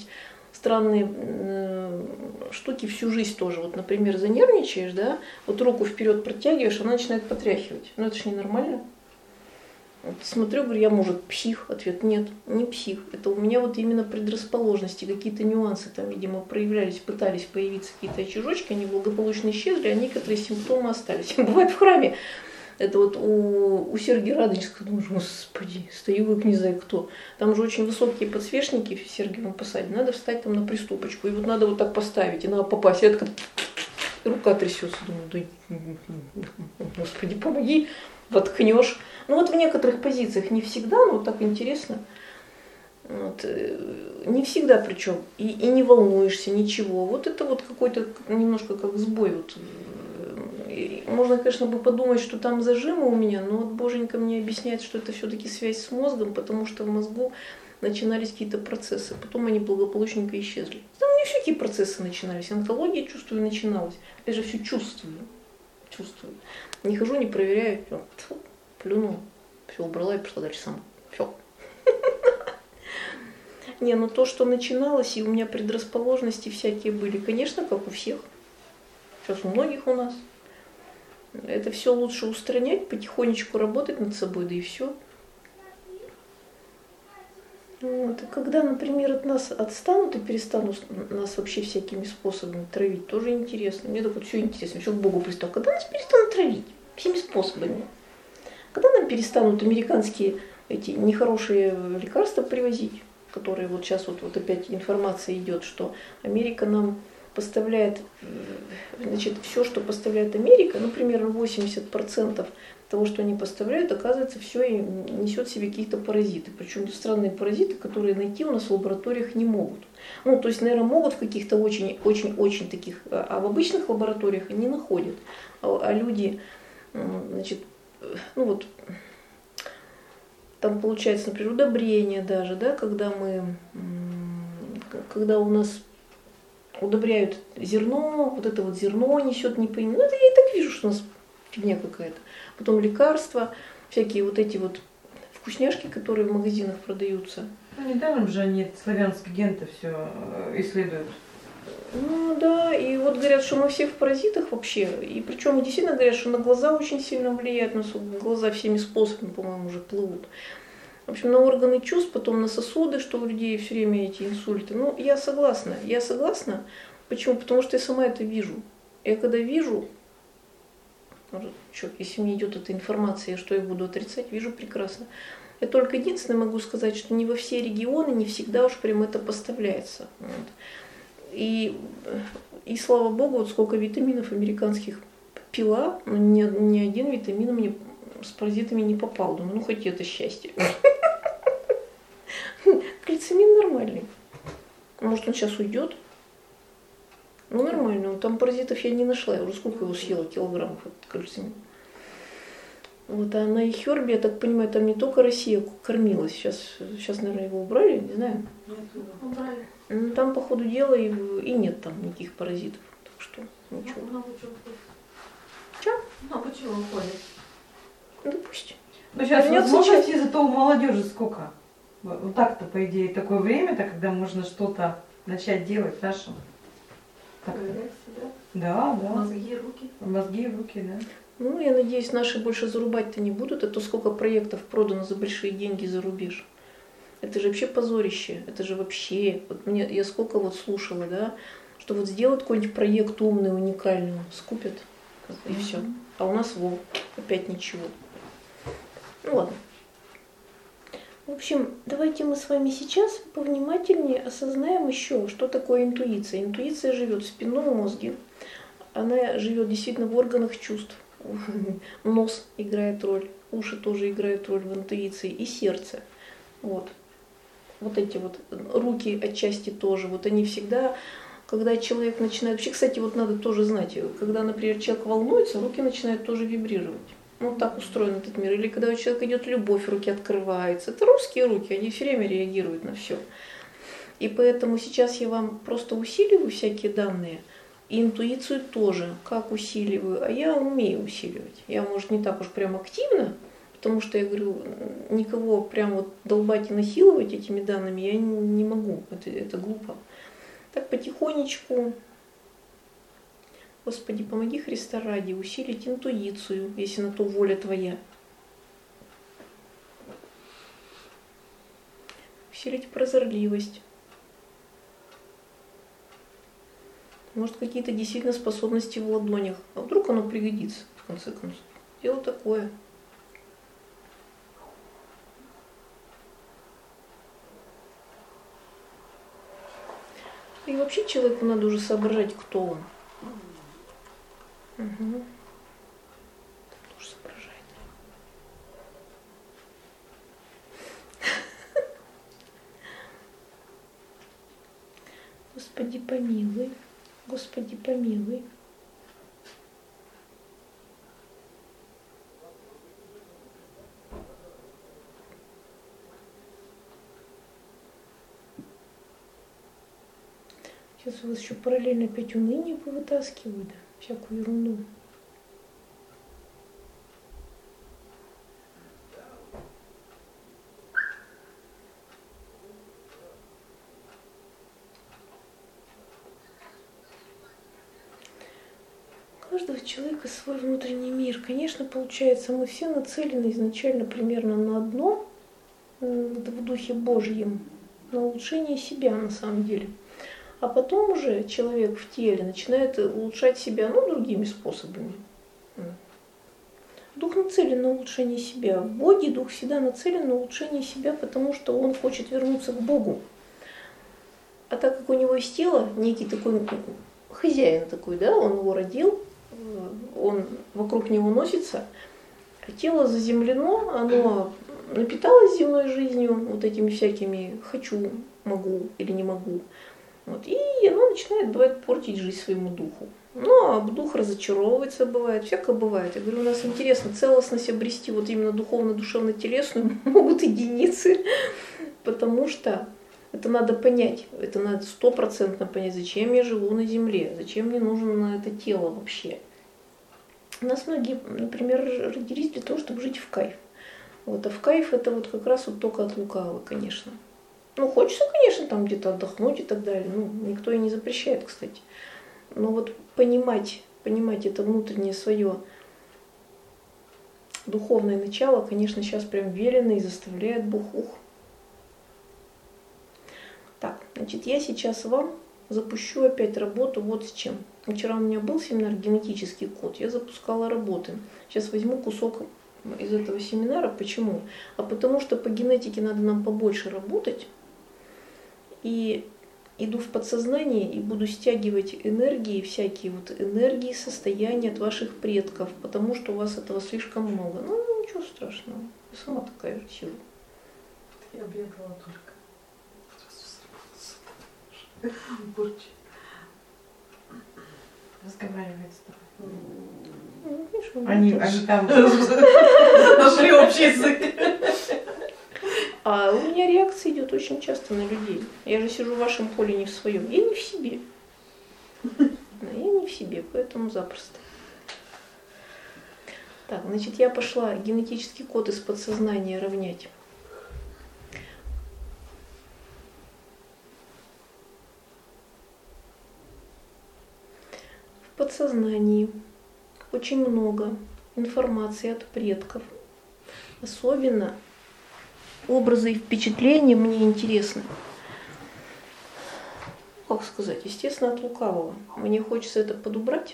странные штуки всю жизнь тоже. Вот, например, занервничаешь, да, вот руку вперед протягиваешь, она начинает потряхивать. Ну это же ненормально. Вот смотрю, говорю, я, может, псих? Ответ, нет, не псих. Это у меня вот именно предрасположенности, какие-то нюансы там, видимо, проявлялись, пытались появиться какие-то очажочки, они благополучно исчезли, а некоторые симптомы остались. Бывает в храме. Это вот у Сергия Радонежского, думаешь, господи, стою как не знаю кто. Там же очень высокие подсвечники в Сергиевом посаде, надо встать там на приступочку, и вот надо вот так поставить, и надо попасть. Я такая, рука трясется, думаю, да, господи, помоги, воткнешь. Ну вот в некоторых позициях не всегда, но вот так интересно. Вот. Не всегда причем. И не волнуешься, ничего. Вот это вот какой-то немножко как сбой. Вот. И можно, конечно, бы подумать, что там зажимы у меня, но вот Боженька мне объясняет, что это все-таки связь с мозгом, потому что в мозгу начинались какие-то процессы. Потом они благополучненько исчезли. Там не всякие процессы начинались. Онкология, чувствую, начиналась. Я же все чувствую. Чувствую. Не хожу, не проверяю. Плюнула, все убрала и пошла дальше сама. Все. Не, ну то, что начиналось, и у меня предрасположенности всякие были, конечно, как у всех. Сейчас у многих у нас. Это все лучше устранять, потихонечку работать над собой, да и все. Вот. И когда, например, от нас отстанут и перестанут нас вообще всякими способами травить, тоже интересно. Мне так вот все интересно, все к Богу пристал. Когда нас перестанут травить? Всеми способами. Когда нам перестанут американские эти нехорошие лекарства привозить, которые вот сейчас вот опять информация идет, что Америка нам поставляет, значит, все, что поставляет Америка, ну, примерно 80% того, что они поставляют, оказывается, все и несет в себе какие-то паразиты. Причем странные паразиты, которые найти у нас в лабораториях не могут. Ну, то есть, наверное, могут в каких-то очень-очень таких, а в обычных лабораториях они находят. А люди, значит, ну вот, там получается, например, удобрение даже, да, когда у нас удобряют зерно, вот это вот зерно несет, не пойму. Ну, это я и так вижу, что у нас фигня какая-то. Потом лекарства, всякие вот эти вот вкусняшки, которые в магазинах продаются. Ну, недаром же они славянские генты все исследуют. Ну да, и вот говорят, что мы все в паразитах вообще. И причем действительно говорят, что на глаза очень сильно влияет, у нас глаза всеми способами, по-моему, уже плывут. В общем, на органы чувств, потом на сосуды, что у людей все время эти инсульты. Ну, я согласна. Почему? Потому что я сама это вижу. Я когда вижу, черт, если мне идет эта информация, что я буду отрицать, вижу прекрасно. Я только единственное могу сказать, что не во все регионы, не всегда уж прям это поставляется. Вот. И слава богу, вот сколько витаминов американских пила, но ни один витамин мне с паразитами не попал. Думаю, ну хоть это счастье. Кальцимин нормальный. Может, он сейчас уйдет? Ну, нормально. Там паразитов я не нашла. Я уже сколько его съела, килограммов этот кальцимин. Вот, а на Ихербе, я так понимаю, там не только Россия кормилась. Сейчас, наверное, его убрали, не знаю. Убрали. Ну, там, по ходу дела, и нет там никаких паразитов. Так что, ничего. Много чего уходит. Чё? Много чего уходит. Ну, пусть. Ну, сейчас Вернётся возможностей зато у молодежи сколько. Вот так-то, по идее, такое время-то, когда можно что-то начать делать нашим. Проверять себя. Да. Мозги, руки. Мозги, руки, да. Ну, я надеюсь, наши больше зарубать-то не будут, а то сколько проектов продано за большие деньги за рубеж. Это же вообще позорище, это же вообще, вот я сколько вот слушала, да, что вот сделают какой-нибудь проект умный, уникальный, скупят, и все. А у нас опять ничего. Ну ладно. В общем, давайте мы с вами сейчас повнимательнее осознаем еще, что такое интуиция. Интуиция живет в спинном мозге, она живет действительно в органах чувств. Нос играет роль, уши тоже играют роль в интуиции, и сердце. Вот эти вот руки отчасти тоже. Вот они всегда, когда человек начинает... Вообще, кстати, вот надо тоже знать, когда, например, человек волнуется, руки начинают тоже вибрировать. Ну, так устроен этот мир. Или когда у человека идет любовь, руки открываются. Это русские руки, они все время реагируют на все. И поэтому сейчас я вам просто усиливаю всякие данные, и интуицию тоже, как усиливаю, а я умею усиливать. Я, может, не так уж прям активно, потому что я говорю, никого прям вот долбать и насиловать этими данными я не могу, это глупо. Так потихонечку, Господи, помоги Христа ради, усилить интуицию, если на то воля Твоя. Усилить прозорливость. Может, какие-то действительно способности в ладонях. А вдруг оно пригодится, в конце концов. Дело такое. И вообще человеку надо уже соображать, кто он. Угу. Тоже соображает. Господи, помилуй. Господи, помилуй. Сейчас у вас еще параллельно опять уныние повытаскивают, да? Всякую ерунду. У каждого человека свой внутренний мир. Конечно, получается, мы все нацелены изначально примерно на одно, в духе Божьем, на улучшение себя на самом деле. А потом уже человек в теле начинает улучшать себя, другими способами. Дух нацелен на улучшение себя. В Боге дух всегда нацелен на улучшение себя, потому что он хочет вернуться к Богу. А так как у него есть тело, некий такой хозяин такой, да, он его родил, он вокруг него носится, а тело заземлено, оно напиталось земной жизнью, вот этими всякими «хочу», «могу» или «не могу». Вот, и оно начинает, бывает, портить жизнь своему духу. А дух разочаровывается, бывает, всякое бывает. Я говорю, у нас интересно целостность обрести, вот именно духовно-душевно-телесную могут единицы, потому что это надо понять, это надо 100% понять, зачем я живу на земле, зачем мне нужно на это тело вообще. У нас многие, например, родились для того, чтобы жить в кайф. Вот, а в кайф это вот как раз вот только от лукавого, конечно. Хочется, конечно, там где-то отдохнуть и так далее. Никто и не запрещает, кстати. Но вот понимать это внутреннее свое духовное начало, конечно, сейчас прям велено и заставляет Бог. Так, значит, я сейчас вам запущу опять работу вот с чем. Вчера у меня был семинар «Генетический код», я запускала работы. Сейчас возьму кусок из этого семинара. Почему? А потому что по генетике надо нам побольше работать. И иду в подсознание и буду стягивать энергии, всякие вот энергии, состояния от ваших предков, потому что у вас этого слишком много. Ничего страшного. Я сама такая же сила. Я бегала только. Бурчи. Разговаривает с тобой. Видишь, Они там Нашли общий язык. А у меня реакция идет очень часто на людей. Я же сижу в вашем поле не в своем. Я не в себе. Я не в себе, поэтому запросто. Так, значит, я пошла генетический код из подсознания равнять. В подсознании очень много информации от предков. Особенно образы и впечатления мне интересны. Как сказать, естественно, от лукавого. Мне хочется это подубрать.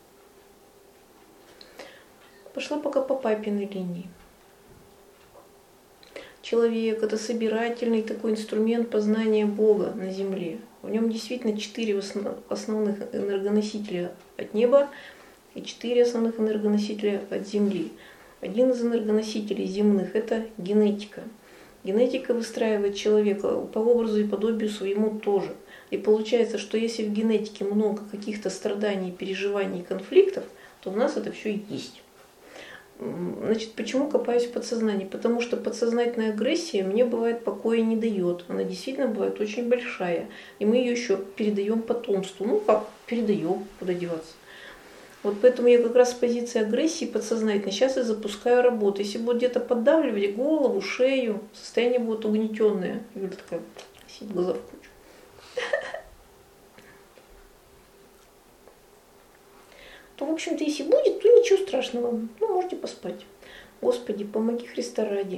Пошла пока по папиной линии. Человек – это собирательный такой инструмент познания Бога на земле. В нем действительно 4 основных энергоносителя от неба и 4 основных энергоносителя от земли. Один из энергоносителей земных – это генетика. Генетика выстраивает человека по образу и подобию своему тоже. И получается, что если в генетике много каких-то страданий, переживаний, конфликтов, то у нас это все есть. Значит, почему копаюсь в подсознании? Потому что подсознательная агрессия мне бывает покоя не дает. Она действительно бывает очень большая. И мы ее еще передаем потомству. Как передаем, куда деваться. Вот поэтому я как раз с позиции агрессии подсознательно сейчас и запускаю работу. Если будет где-то поддавливать голову, шею, состояние будет угнетенное. Юля такая, сидит глаза в кучу. то, в общем-то, если будет, то ничего страшного. Ну, можете поспать. Господи, помоги Христа ради.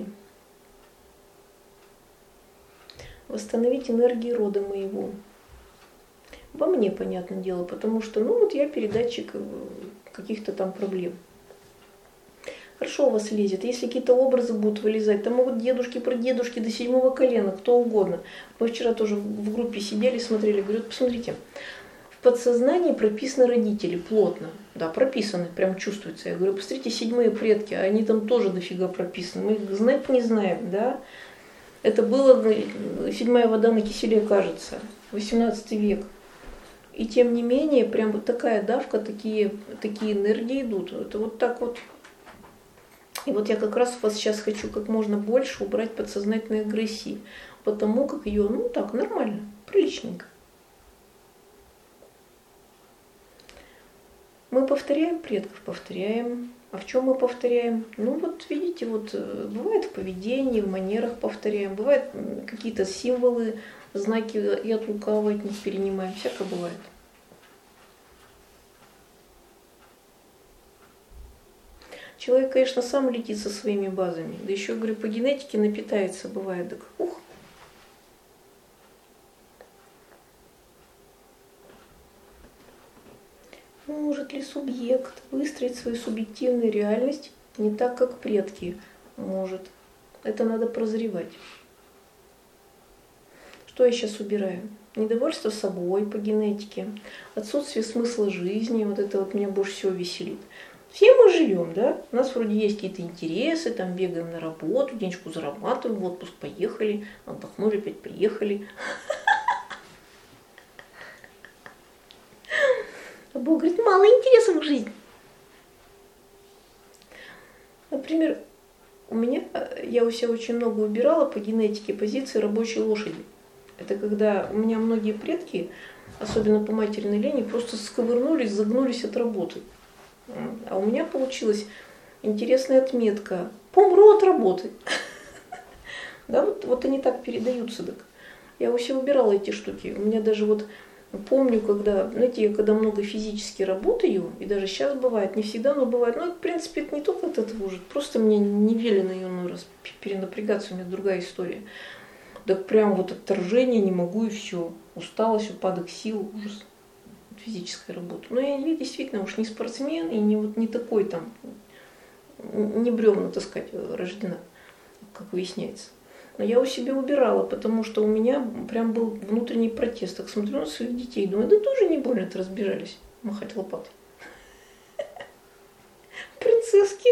Восстановить энергии рода моего. Во мне, понятное дело, потому что, ну, вот я передатчик каких-то там проблем. Хорошо у вас лезет. Если какие-то образы будут вылезать, там могут дедушки, прадедушки до 7 колена, кто угодно. Мы вчера тоже в группе сидели, смотрели, говорят, посмотрите, в подсознании прописаны родители плотно. Да, прописаны, прям чувствуется. Я говорю, посмотрите, 7 предки, они там тоже дофига прописаны. Мы их знать не знаем, да. Это было 7 вода на киселе, кажется, 18 век. И тем не менее, прям вот такая давка, такие энергии идут. Это вот так вот. И вот я как раз у вас сейчас хочу как можно больше убрать подсознательной агрессии, потому как ее, ну так, нормально, приличненько. Мы повторяем предков, повторяем. А в чем мы повторяем? Ну вот видите, вот бывает в поведении, в манерах повторяем, бывает какие-то символы, знаки и от лукавого от них перенимаем, всякое бывает. Человек, конечно, сам летит со своими базами. Да еще, говорю, по генетике напитается, бывает. Так, ух. Может ли субъект выстроить свою субъективную реальность не так, как предки? Может. Это надо прозревать. Что я сейчас убираю? Недовольство собой по генетике, отсутствие смысла жизни, вот это вот меня больше всего веселит. Все мы живем, да? У нас вроде есть какие-то интересы, там бегаем на работу, денежку зарабатываем, в отпуск поехали, отдохнули, опять приехали. А Бог говорит, мало интересов в жизни. Например, я у себя очень много убирала по генетике позиции рабочей лошади. Это когда у меня многие предки, особенно по материной линии, просто сковырнулись, загнулись от работы. А у меня получилась интересная отметка. Помру от работы. Да, вот они так передаются. Так. Я у себя убирала эти штуки. У меня даже вот помню, когда, знаете, я когда много физически работаю, и даже сейчас бывает, не всегда, но бывает, ну, в принципе, это не только от этого уже, просто мне не велено иной раз перенапрягаться, у меня другая история. Так прям вот отторжение, не могу и все. Усталость, упадок сил, ужас. Физической работы. Но я действительно уж не спортсмен и не такой там, не бревна таскать рождена, как выясняется. Но я у себя убирала, потому что у меня прям был внутренний протест. Так смотрю на своих детей, думаю, да тоже не больно-то разбежались махать лопатой. Принцесски.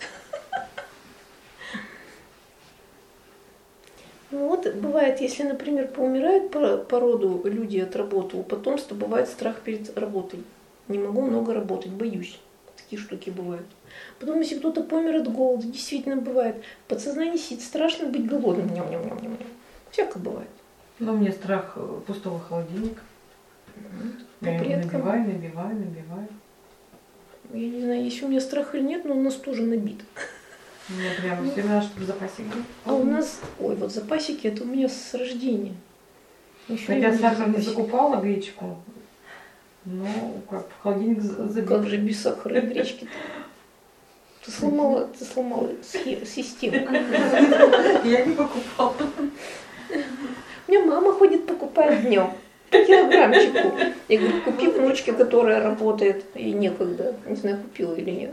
Ну вот бывает, если, например, поумирают по роду люди от работы, у потомства бывает страх перед работой. Не могу много работать, боюсь. Такие штуки бывают. Потом, если кто-то помер от голода, действительно бывает. В подсознании сидит, страшно быть голодным. Ням-ням-ням-ням. Всякое бывает. Но мне страх пустого холодильника. Я его набиваю. Я не знаю, есть у меня страх или нет, но у нас тоже набит. У меня прямо все надо, чтобы запасик был. А у нас, вот запасики, это у меня с рождения. Я сахар не закупала, гречку, но как в холодильник забил. Как же без сахара и гречки-то? Ты сломала систему. Я не покупала. У меня мама ходит, покупает днем. По килограммчику. Я говорю, купи внучке, которая работает, и некогда. Не знаю, купила или нет.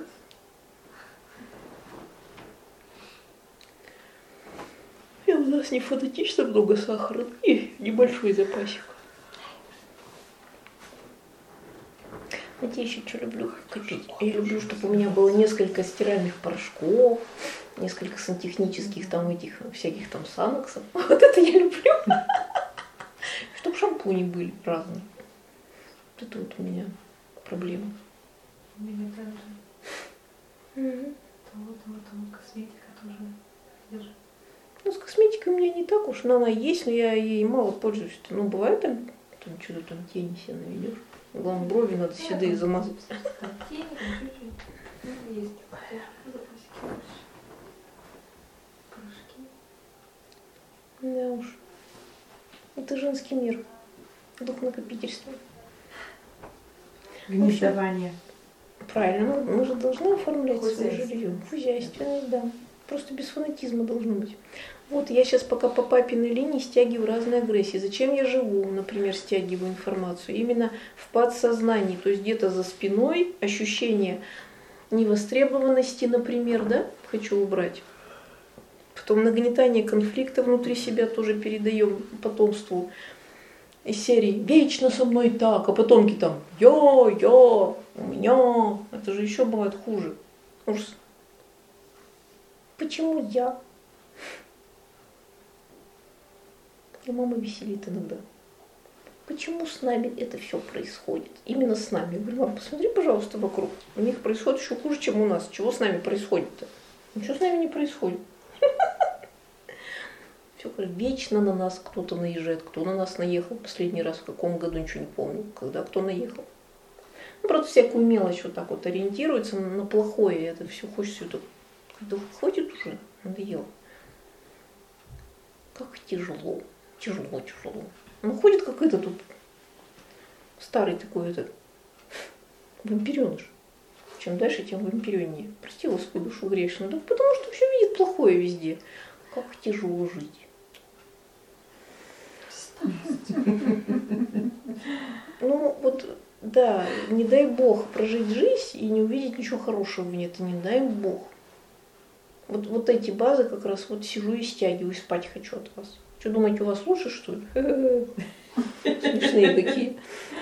И у нас не фанатично много сахара, и небольшой запасик. Вот я еще что люблю копить. Я люблю, чтобы у меня было несколько стиральных порошков, несколько сантехнических там этих всяких там саноксов. Вот это я люблю. Чтобы шампуни были разные. Вот это вот у меня проблема. У меня также. Вот косметика тоже держу. Ну, с косметикой у меня не так уж, но она есть, но я ей мало пользуюсь. Ну, бывает там что-то там тени себе наведешь. Главное, брови надо седые замазать. Тени чуть-чуть. Ну, есть. Порошки. Да уж. Это женский мир. Дух накопительства. Гнездование. Правильно, мы же должны оформлять свое Хозяйственность. жилье. Хозяйственность, да. Просто без фанатизма должно быть. Вот я сейчас пока по папиной линии стягиваю разные агрессии. Зачем я живу, например, стягиваю информацию? Именно в подсознании, то есть где-то за спиной ощущение невостребованности, например, да, хочу убрать. Потом нагнетание конфликта внутри себя тоже передаем потомству. Из серии «Вечно со мной так», а потомки там «Я, у меня». Это же еще бывает хуже. Ужас. Почему я? И мама веселит иногда. Почему с нами это все происходит? Именно с нами. Я говорю, мам, посмотри, пожалуйста, вокруг. У них происходит еще хуже, чем у нас. Чего с нами происходит-то? Ничего с нами не происходит. Все вечно на нас кто-то наезжает. Кто на нас наехал последний раз, в каком году, ничего не помню. Когда кто наехал. Ну, правда, всякую мелочь вот так вот ориентируется на плохое. И это все хочется. Да хватит уже, надоело. Как тяжело. Тяжело. Ну, ходит как это тут старый такой этот вампиреныш. Чем дальше, тем вампиреннее. Прости, Господи, душу грешную. Да потому что все видит плохое везде. Как тяжело жить. Ну, вот, да, не дай Бог прожить жизнь и не увидеть ничего хорошего в ней. Это не дай Бог. Вот эти базы как раз вот сижу и стягиваю, спать хочу от вас. Что, думаете, у вас лучше, что ли? Смешные какие.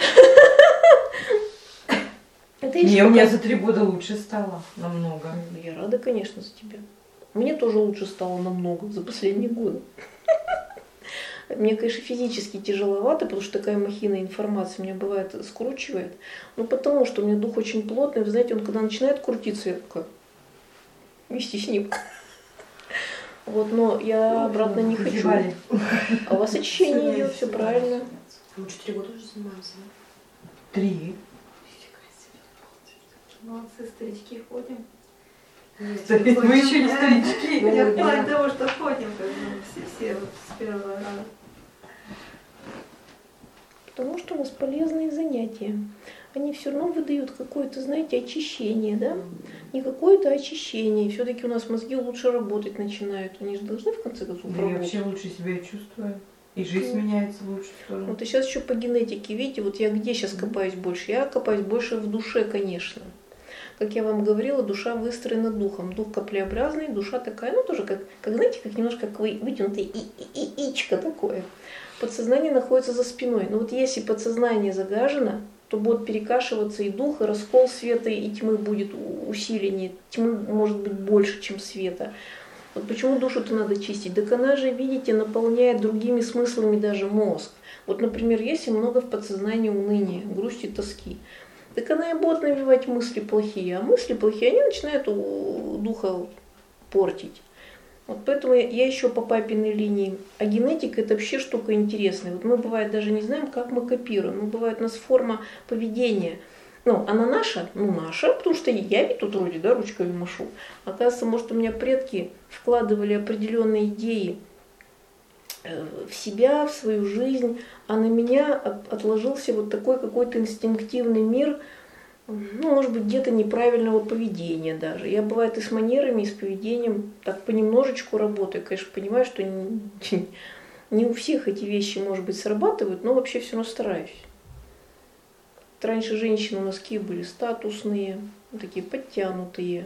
Не, у меня за 3 года лучше стало намного. Я рада, конечно, за тебя. Мне тоже лучше стало намного за последние годы. Мне, конечно, физически тяжеловато, потому что такая махина информации меня бывает скручивает. Ну, потому что у меня дух очень плотный. Вы знаете, он когда начинает крутиться, я такая, вместе с ним. Вот, но я обратно не хочу. А у вас очищение идет, все правильно. Мы 4 года уже занимаемся, да? 3. Молодцы, старички, ходим. Мы еще не старички. Я в плане того, что ходим, как бы, все вот с первого раза. Потому что у нас полезные занятия. Они все равно выдают какое-то, знаете, очищение, да? Не какое-то очищение. Все-таки у нас мозги лучше работать начинают. Они же должны в конце концов Да, я работать. вообще лучше себя чувствую. И жизнь меняется в лучшую сторону. Вот и сейчас еще по генетике, видите, вот я где сейчас копаюсь больше? Я копаюсь больше в душе, конечно. Как я вам говорила, душа выстроена духом. Дух каплеобразный, душа такая, ну тоже как знаете, как немножко как вытянутое яичко такое. Подсознание находится за спиной. Но вот если подсознание загажено, то будет перекашиваться и дух, и раскол света и тьмы будет усиленнее. Тьмы может быть больше, чем света. Вот почему душу-то надо чистить? Так она же, видите, наполняет другими смыслами даже мозг. Вот, например, если много в подсознании уныния, грусти, тоски, так она и будет навевать мысли плохие. А мысли плохие, они начинают у духа портить. Вот поэтому я еще по папиной линии. А генетика это вообще штука интересная. Вот мы бывает даже не знаем, как мы копируем. Ну, бывает у нас форма поведения. Ну, она наша, потому что я ведь тут вроде, да, ручками машу. Оказывается, может, у меня предки вкладывали определенные идеи в себя, в свою жизнь, а на меня отложился вот такой какой-то инстинктивный мир, ну, может быть, где-то неправильного поведения даже. Я, бывает, и с манерами, и с поведением так понемножечку работаю. Конечно, понимаю, что не у всех эти вещи, может быть, срабатывают, но вообще все равно стараюсь. Раньше женщины у нас какие были статусные, такие подтянутые,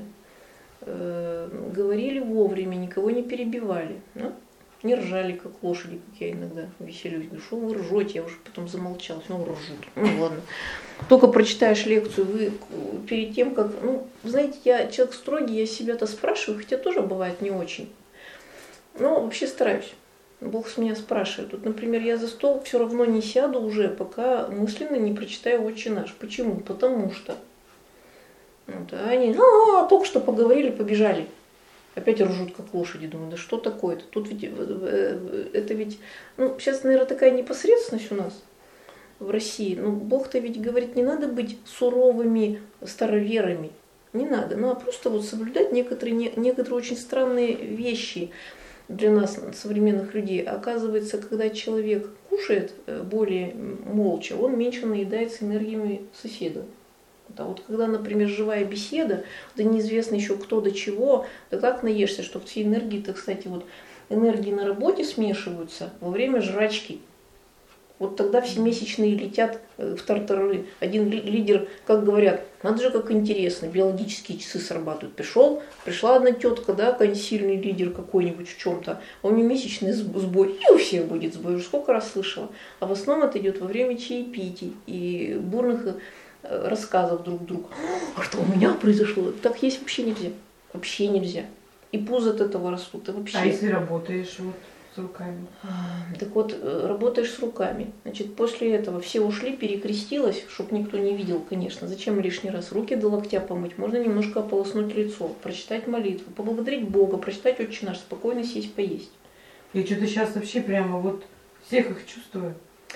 говорили вовремя, никого не перебивали, да? Не ржали, как лошади, как я иногда веселюсь. Говорю, что вы ржете, я уже потом замолчала, ну ржут, ну ладно. Только прочитаешь лекцию, вы перед тем, как, ну, знаете, я человек строгий, я себя-то спрашиваю, хотя тоже бывает не очень, но вообще стараюсь. Бог с меня спрашивает. Вот, например, я за стол все равно не сяду уже, пока мысленно не прочитаю «Отче наш». Почему? Потому что. Вот, а они только что поговорили, побежали. Опять ржут, как лошади. Думаю, да что такое-то? Тут ведь, это ведь, ну, сейчас, наверное, такая непосредственность у нас в России. Но Бог-то ведь говорит, не надо быть суровыми староверами. Не надо. Ну, а просто вот соблюдать некоторые очень странные вещи для нас, современных людей. Оказывается, когда человек кушает более молча, он меньше наедается энергиями соседа. А вот когда, например, живая беседа, да неизвестно еще кто до чего, да как наешься, чтобы все энергии-то, кстати, вот энергии на работе смешиваются во время жрачки. Вот тогда все месячные летят в тартарары. Один лидер, как говорят, надо же, как интересно, биологические часы срабатывают. Пришла одна тетка, да, какой-нибудь сильный лидер какой-нибудь в чем-то, а у нее месячный сбой, и у всех будет сбой, уже сколько раз слышала. А в основном это идет во время чаепитий и бурных рассказов друг другу. А что у меня произошло? Так есть вообще нельзя. Вообще нельзя. И пузо от этого растут. И вообще. А если работаешь вот с руками? Так вот, работаешь с руками. Значит, после этого все ушли, перекрестилась, чтобы никто не видел, конечно. Зачем лишний раз руки до локтя помыть? Можно немножко ополоснуть лицо, прочитать молитву, поблагодарить Бога, прочитать «Отче наш», спокойно сесть, поесть. Я что-то сейчас вообще прямо вот всех их чувствую.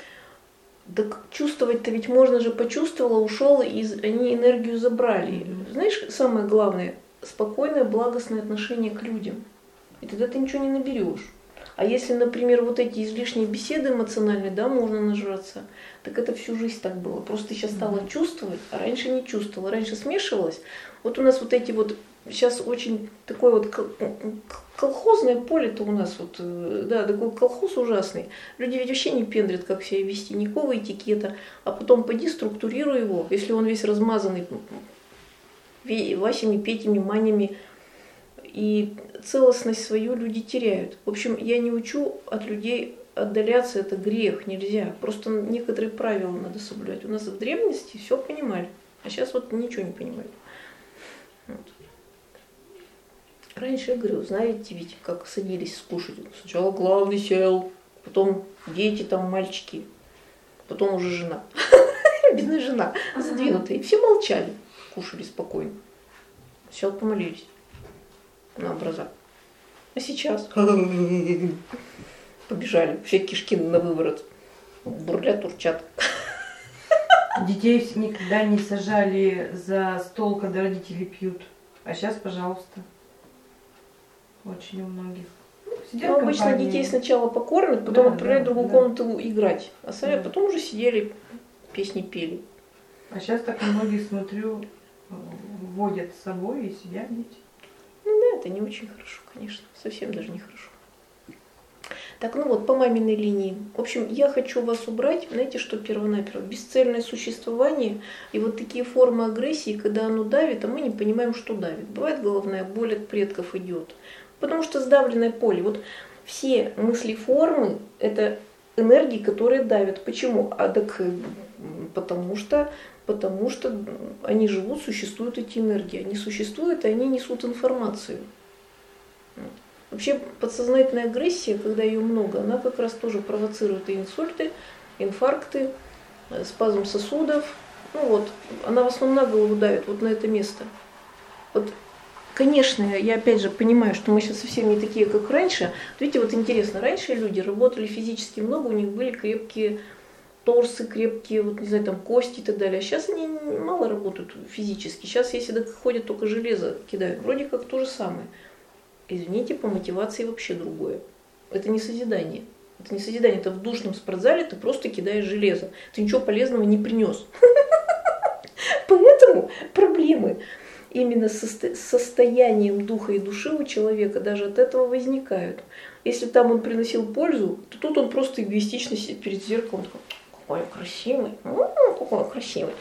Так чувствовать-то ведь можно же, почувствовала, ушел, и они энергию забрали. Знаешь, самое главное, спокойное, благостное отношение к людям. И тогда ты ничего не наберешь. А если, например, вот эти излишние беседы эмоциональные, да, можно нажраться, так это всю жизнь так было. Просто сейчас стала чувствовать, а раньше не чувствовала. Раньше смешивалась. Вот у нас вот эти вот, сейчас очень такое вот колхозное поле-то у нас, вот, да, такой колхоз ужасный. Люди ведь вообще не пендрят, как себя вести, никакого этикета. А потом поди структурируй его, если он весь размазанный Васями, Петями, Манями, и целостность свою люди теряют. В общем, я не учу от людей отдаляться, это грех, нельзя. Просто некоторые правила надо соблюдать. У нас в древности все понимали, а сейчас вот ничего не понимают. Вот. Раньше, я говорю, знаете ведь, как садились скушать. Сначала главный сел, потом дети там, мальчики, потом уже жена. Бедная жена, задвинутая. И все молчали, кушали спокойно. Сначала помолились на образа. А сейчас побежали, все кишки на выворот, бурлят, урчат. Детей никогда не сажали за стол, когда родители пьют. А сейчас, пожалуйста. Очень у многих. Ну, обычно детей сначала покормят, потом отправляют в другую комнату играть. А сами потом уже сидели, песни пели. А сейчас так многие, смотрю, водят с собой и сидят дети. Ну да, это не очень хорошо, конечно. Совсем даже не хорошо. Так, ну вот, по маминой линии. В общем, я хочу вас убрать, знаете, что первонаперво? Бесцельное существование и вот такие формы агрессии, когда оно давит, а мы не понимаем, что давит. Бывает головная боль от предков идет. Потому что сдавленное поле. Вот все мысли-формы – это энергии, которые давят. Почему? Потому что они живут, существуют эти энергии. Они существуют, и они несут информацию. Вообще подсознательная агрессия, когда ее много, она как раз тоже провоцирует и инсульты, инфаркты, спазм сосудов. Ну вот, она в основном на голову давит, вот на это место. Вот, конечно, я опять же понимаю, что мы сейчас совсем не такие, как раньше. Видите, вот интересно, раньше люди работали физически много, у них были крепкие торсы, крепкие, вот не знаю, там кости и так далее. А сейчас они мало работают физически. Сейчас, если ходят, только железо кидают. Вроде как то же самое. Извините, по мотивации вообще другое. Это не созидание. Это не созидание, это в душном спортзале ты просто кидаешь железо. Ты ничего полезного не принес. Поэтому проблемы именно с состоянием духа и души у человека даже от этого возникают. Если там он приносил пользу, то тут он просто эгоистично сидит перед зеркалом, такой, какой красивый, какой красивый.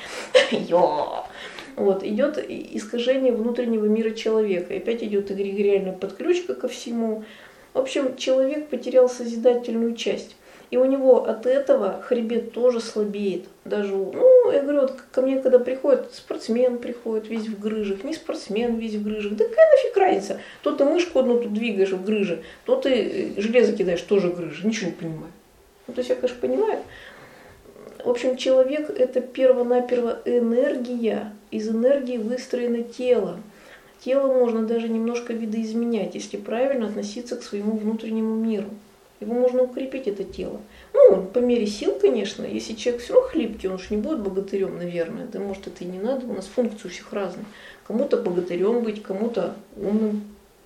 Вот, идет искажение внутреннего мира человека. И опять идет эгрегориальная подключка ко всему. В общем, человек потерял созидательную часть. И у него от этого хребет тоже слабеет. Даже, я говорю, вот ко мне когда приходит, спортсмен приходит весь в грыжах, не спортсмен весь в грыжах. Да какая нафиг разница? То ты мышку одну тут двигаешь в грыже, то ты железо кидаешь, тоже грыжа. Ничего не понимаю. Ну, то есть я, конечно, понимаю. В общем, человек – это перво-наперво энергия. Из энергии выстроено тело. Тело можно даже немножко видоизменять, если правильно относиться к своему внутреннему миру. Его можно укрепить, это тело. Ну, по мере сил, конечно. Если человек все равно хлипкий, он же не будет богатырем, наверное. Да, может, это и не надо. У нас функции у всех разные. Кому-то богатырем быть, кому-то умным.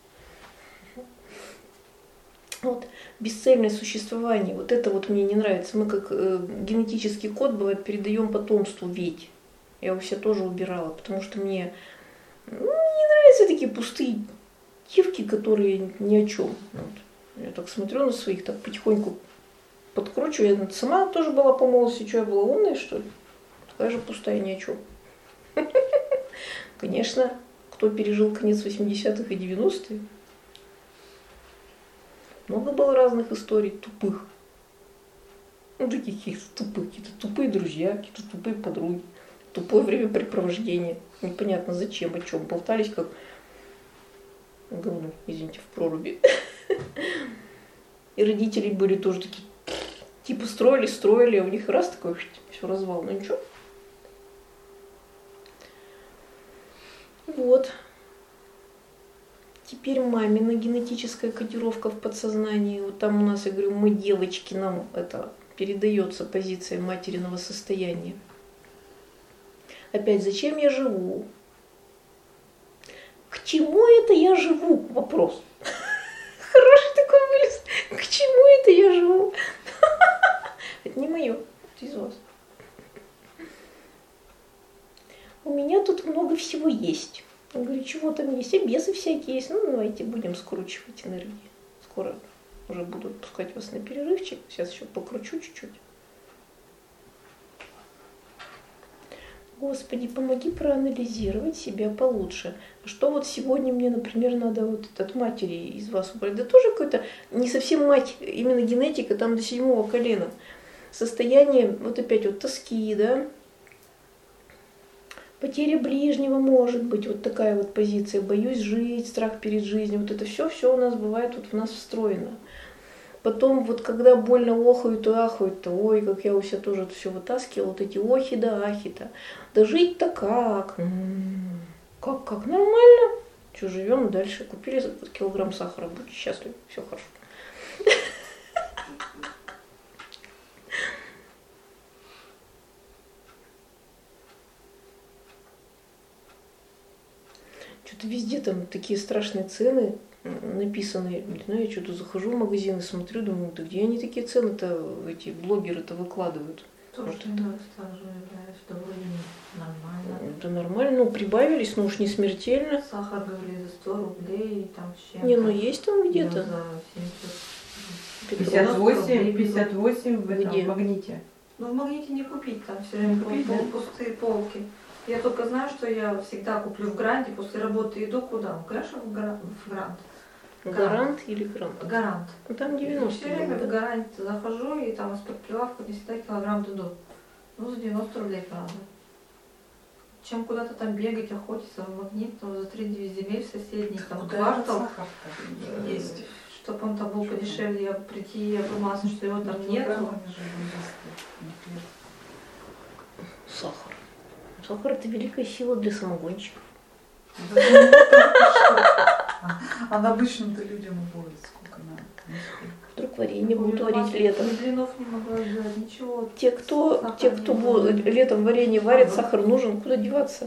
Вот. Бесцельное существование. Вот это вот мне не нравится. Мы как генетический код, бывает, передаем потомству ведь. Я его все тоже убирала, потому что мне не нравятся такие пустые девки, которые ни о чем. Вот. Я так смотрю на своих, так потихоньку подкручиваю. Я сама тоже была по молодости, что я была умная, что ли? Такая же пустая ни о чем. Конечно, кто пережил конец 80-х и 90-х, много было разных историй тупых. Ну, таких каких-то тупых, какие-то тупые друзья, какие-то тупые подруги, тупое времяпрепровождение. Непонятно зачем, о чем. Болтались как говно, извините, в проруби. И родители были тоже такие, типа строили, а у них раз такой, все развал, ну ничего. Вот. Теперь мамина генетическая кодировка в подсознании. Вот там у нас, я говорю, мы девочки, нам это передается позиция материного состояния. Опять, зачем я живу? К чему это я живу? Вопрос. Хороший такой вылез. К чему это я живу? Это не мое, это из вас. У меня тут много всего есть. Я говорю, чего там есть? И бесы всякие есть. Ну, давайте будем скручивать энергии. Скоро уже буду отпускать вас на перерывчик. Сейчас еще покручу чуть-чуть. Господи, помоги проанализировать себя получше. Что вот сегодня мне, например, надо вот от матери из вас убрать? Да тоже какой-то не совсем мать, именно генетика, там до 7-го колена. Состояние, вот опять вот тоски, да? Потеря ближнего может быть, вот такая вот позиция. Боюсь жить, страх перед жизнью. Вот это все у нас бывает, вот в нас встроено. Потом вот когда больно охают и ахают, то ой, как я у себя тоже это все вытаскивала, вот эти охи да ахи-то. Да жить-то как? Как? Нормально. Что, живем дальше. Купили килограмм сахара, будьте счастливы, все хорошо. Что-то везде там такие страшные цены написанные. Не знаю, я что-то захожу в магазин и смотрю, думаю, да где они такие цены-то, эти блогеры-то выкладывают? То, Вот что это. нас также является, что вроде нормально. Да нормально, ну прибавились, но уж не смертельно. Сахар, говорили, за 100 рублей, там с чем-то. Не, ну есть там где-то. За 70. 58 в этом Где? в магните. Ну, в магните не купить, там все время Купить, да? пустые полки. Я только знаю, что я всегда куплю в Гранте, после работы иду куда? В Грант? В Грант. Гарант или грант? Гарант. Ну там 90 Все время было, в да? Гарант захожу, и там из-под прилавка мне всегда килограмм дадут. Ну, за 90 рублей, правда. Чем куда-то там бегать, охотиться в магнит, там, за 3 земель соседний, там, квартал. Есть. Чтобы он там был подешевле, я прийти и обмазаться, что его там нету. Сахар. Сахар это великая сила для самогонщиков. А обычным-то людям будет сколько надо. Вдруг варенье будут варить летом. Ни блинов не могла взять, ничего. Те, кто летом варенье варит, сахар нужен, куда деваться?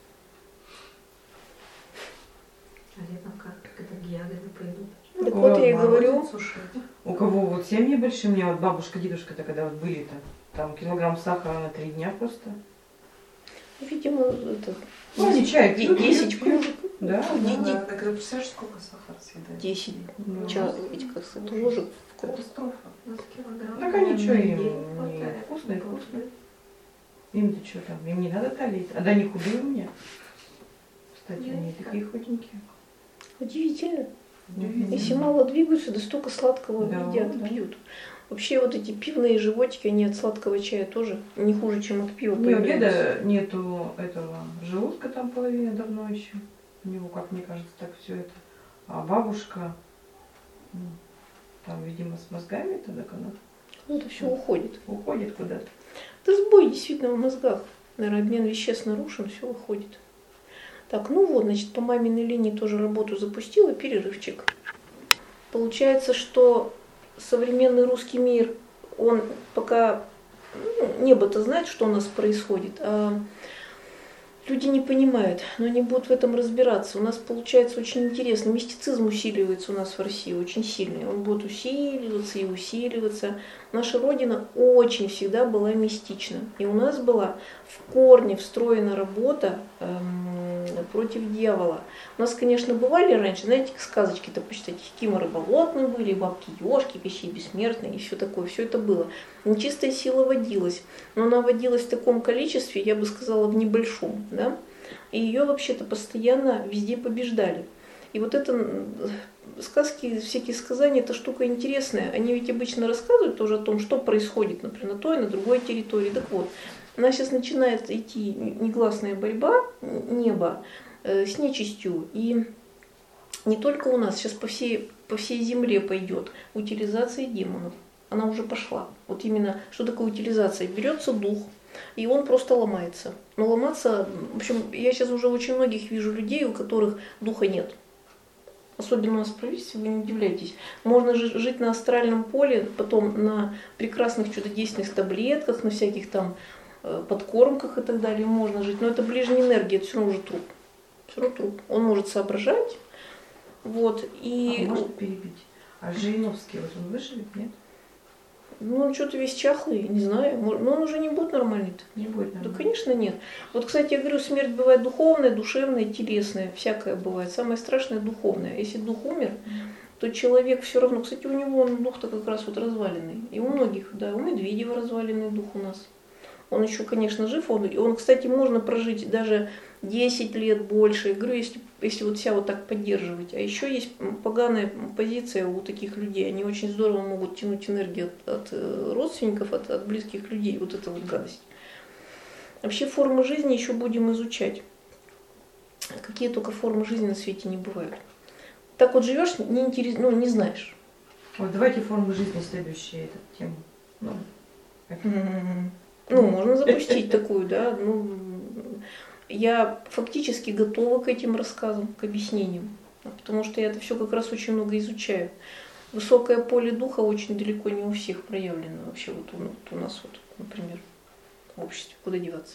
А летом как это ягоды пойдут. Так вот я и говорю. У кого вот семьи большие, у меня вот бабушка, дедушка-то, когда вот были-то, там килограмм сахара на 3 дня просто. Видимо, это... Ну, они чай пьют, 10 пьют. кружек. Да, Ди- ди- Я говорю, представляешь, сколько сахара съедает? 10 да. этих, как сказать, ложек в кровь. Катастрофа. На килограмм. Так они что, им не не хватает. вкусные, вкусные. Им-то что там, им не надо талить. А да они худые у меня. Кстати, они такие худенькие. Удивительно. Мгм. Если мало двигаются, да столько сладкого Да, едят, да. пьют. Вообще вот эти пивные животики, они от сладкого чая тоже не хуже, чем от пива У появляются. деда нету этого желудка там половина давно еще. У него, как мне кажется, так все это. А бабушка, ну, там, видимо, с мозгами тогда она Ну, это все уходит. уходит куда-то. Это сбой действительно в мозгах. Наверное, обмен веществ нарушен, все уходит. Так, ну вот, значит, по маминой линии тоже работу запустила, перерывчик. Получается, что современный русский мир, он пока, небо-то знает, что у нас происходит, а Люди не понимают, но они будут в этом разбираться. У нас получается очень интересно. Мистицизм усиливается у нас в России очень сильно. Он будет усиливаться и усиливаться. Наша Родина очень всегда была мистична. И у нас была в корне встроена работа против дьявола. У нас, конечно, бывали раньше, знаете, сказочки-то почитать, Кикиморы болотные были, бабки-ежки, Кощей бессмертный и все такое. Все это было. Нечистая сила водилась. Но она водилась в таком количестве, я бы сказала, в небольшом. Да? И ее вообще-то постоянно везде побеждали. И вот это сказки, всякие сказания, это штука интересная. Они ведь обычно рассказывают тоже о том, что происходит, например, на той, на другой территории. Так вот, у нас сейчас начинает идти негласная борьба неба с нечистью. И не только у нас, сейчас по всей земле пойдет утилизация демонов. Она уже пошла. Вот именно, что такое утилизация? Берется дух, и он просто ломается. Но ломаться, в общем, я сейчас уже очень многих вижу людей, у которых духа нет. Особенно у нас в правительстве, вы не удивляйтесь. Можно жить на астральном поле, потом на прекрасных чудодейственных таблетках, на всяких там подкормках и так далее можно жить. Но это ближняя энергия, это все равно уже труп. Все равно труп. Он может соображать. Вот, и... может перебить. А Жириновский, вот он выживет, нет? Ну, он что-то весь чахлый, не знаю. Но он уже не будет нормальный-то. Не будет нормально. Да, конечно, нет. Вот, кстати, я говорю, смерть бывает духовная, душевная, телесная. Всякое бывает. Самое страшное духовное. Если дух умер, то человек все равно... Кстати, у него дух-то как раз вот разваленный. И у многих, да, у Медведева разваленный дух у нас. Он еще, конечно, жив. Он, кстати, можно прожить даже 10 лет больше. Я говорю, если вот себя вот так поддерживать. А еще есть поганая позиция у таких людей. Они очень здорово могут тянуть энергию от родственников, от близких людей. Вот это вот гадость. Вообще формы жизни еще будем изучать. Какие только формы жизни на свете не бывают. Так вот живешь, не знаешь. Вот давайте формы жизни следующие эту тему. Можно запустить такую, да. Я фактически готова к этим рассказам, к объяснениям, потому что я это все как раз очень много изучаю. Высокое поле духа очень далеко не у всех проявлено вообще вот у нас вот, например, в обществе. Куда деваться?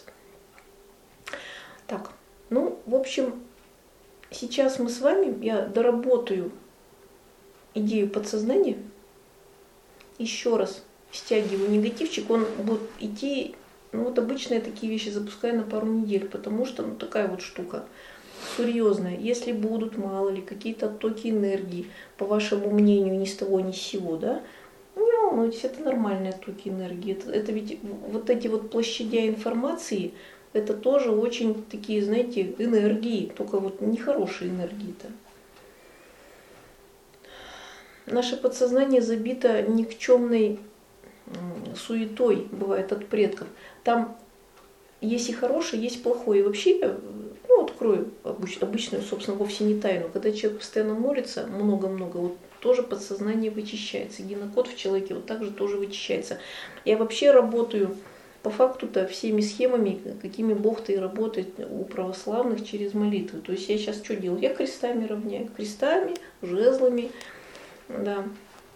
Так, в общем, сейчас мы с вами, я доработаю идею подсознания, еще раз стягиваю негативчик, он будет идти. Вот обычно я такие вещи запускаю на пару недель, потому что такая вот штука серьезная. Если будут, мало ли, какие-то оттоки энергии, по вашему мнению, ни с того, ни с сего, да, не волнуйтесь, это нормальные оттоки энергии. Это ведь вот эти вот площадя информации, это тоже очень такие, знаете, энергии, только вот нехорошие энергии-то. Наше подсознание забито никчемной суетой, бывает, от предков. Там есть и хорошее, есть плохое. И вообще, открою обычную, собственно, вовсе не тайну. Когда человек постоянно молится, много-много, вот тоже подсознание вычищается. Генокод в человеке вот так же тоже вычищается. Я вообще работаю по факту-то всеми схемами, какими Бог-то и работает у православных через молитвы. То есть я сейчас что делаю? Я крестами равняю. Крестами, жезлами, да.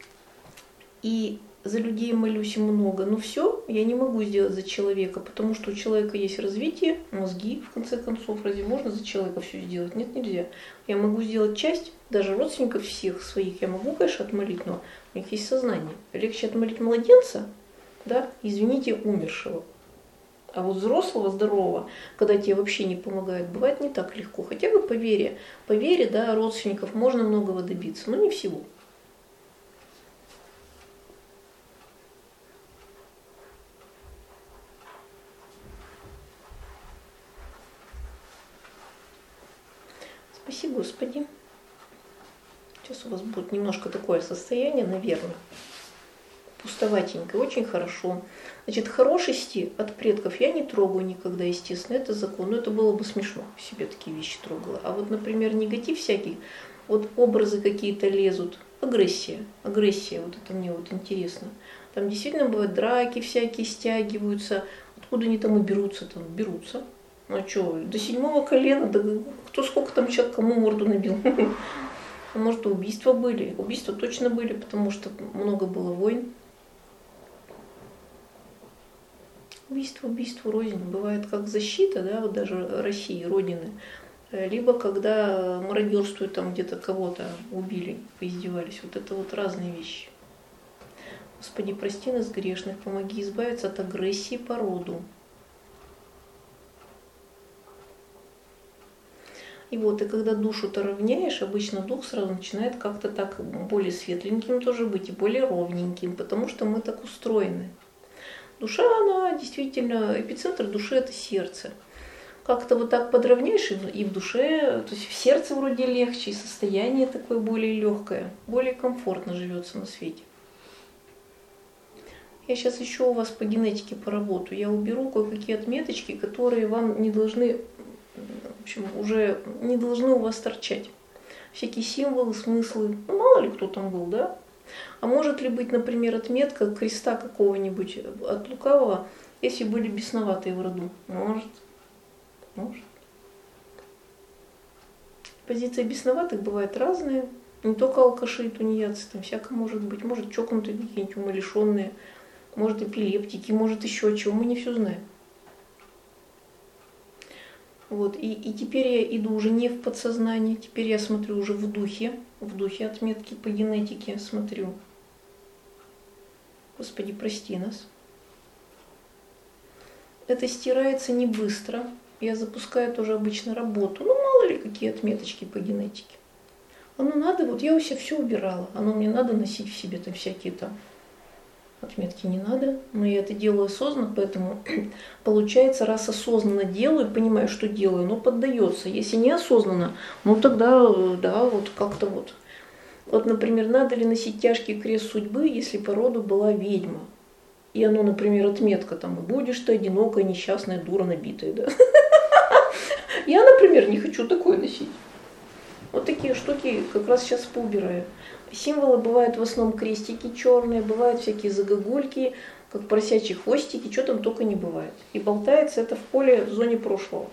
И за людей молюсь много, но все я не могу сделать за человека, потому что у человека есть развитие, мозги, в конце концов. Разве можно за человека все сделать? Нет, нельзя. Я могу сделать часть, даже родственников всех своих я могу, конечно, отмолить, но у них есть сознание. Легче отмолить младенца, да, извините, умершего. А вот взрослого, здорового, когда тебе вообще не помогают, бывает не так легко. Хотя бы по вере, да, родственников можно многого добиться, но не всего. Спаси Господи. Сейчас у вас будет немножко такое состояние, наверное, пустоватенькое, очень хорошо. Значит, хорошести от предков я не трогаю никогда, естественно, это закон. Но это было бы смешно, себе такие вещи трогала. А вот, например, негатив всякий, вот образы какие-то лезут, агрессия, вот это мне вот интересно. Там действительно бывают драки всякие, стягиваются, откуда они там и берутся. Ну что, до 7 колена, да кто сколько там человек кому морду набил. Может, убийства были. Убийства точно были, потому что много было войн. Убийство убийству рознь. Бывает как защита, да, вот даже России, Родины. Либо когда мародерствуют, там где-то кого-то убили, поиздевались. Вот это вот разные вещи. Господи, прости нас грешных, помоги избавиться от агрессии по роду. И вот, и когда душу-то равняешь, обычно дух сразу начинает как-то так более светленьким тоже быть и более ровненьким, потому что мы так устроены. Душа, она действительно, эпицентр души – это сердце. Как-то вот так подровняешь, и в душе, то есть в сердце вроде легче, и состояние такое более легкое, более комфортно живется на свете. Я сейчас еще у вас по генетике поработаю. Я уберу кое-какие отметочки, которые вам не должны, в общем, уже не должны у вас торчать. Всякие символы, смыслы. Ну, мало ли кто там был, да? А может ли быть, например, отметка креста какого-нибудь от лукавого, если были бесноватые в роду? Может. Может. Позиции бесноватых бывают разные. Не только алкаши и тунеядцы, там всяко может быть. Может чокнутые какие-нибудь умалишенные, может эпилептики, может еще чего. Мы не все знаем. Вот. И теперь я иду уже не в подсознание, теперь я смотрю уже в духе отметки по генетике смотрю. Господи, прости нас. Это стирается не быстро. Я запускаю тоже обычно работу. Ну, мало ли какие отметочки по генетике. Оно надо, вот я у себя все убирала. Оно мне надо носить в себе там всякие там отметки не надо. Но я это делаю осознанно, поэтому получается, раз осознанно делаю, понимаю, что делаю, но поддается. Если неосознанно, ну тогда, да, вот как-то вот. Вот, например, надо ли носить тяжкий крест судьбы, если по роду была ведьма? И оно, например, отметка там, будешь ты одинокая, несчастная, дура набитая, да? Я, например, не хочу такое носить. Вот такие штуки как раз сейчас поубираю. Символы бывают в основном крестики черные, бывают всякие загогульки, как поросячьи хвостики, что там только не бывает. И болтается это в поле в зоне прошлого.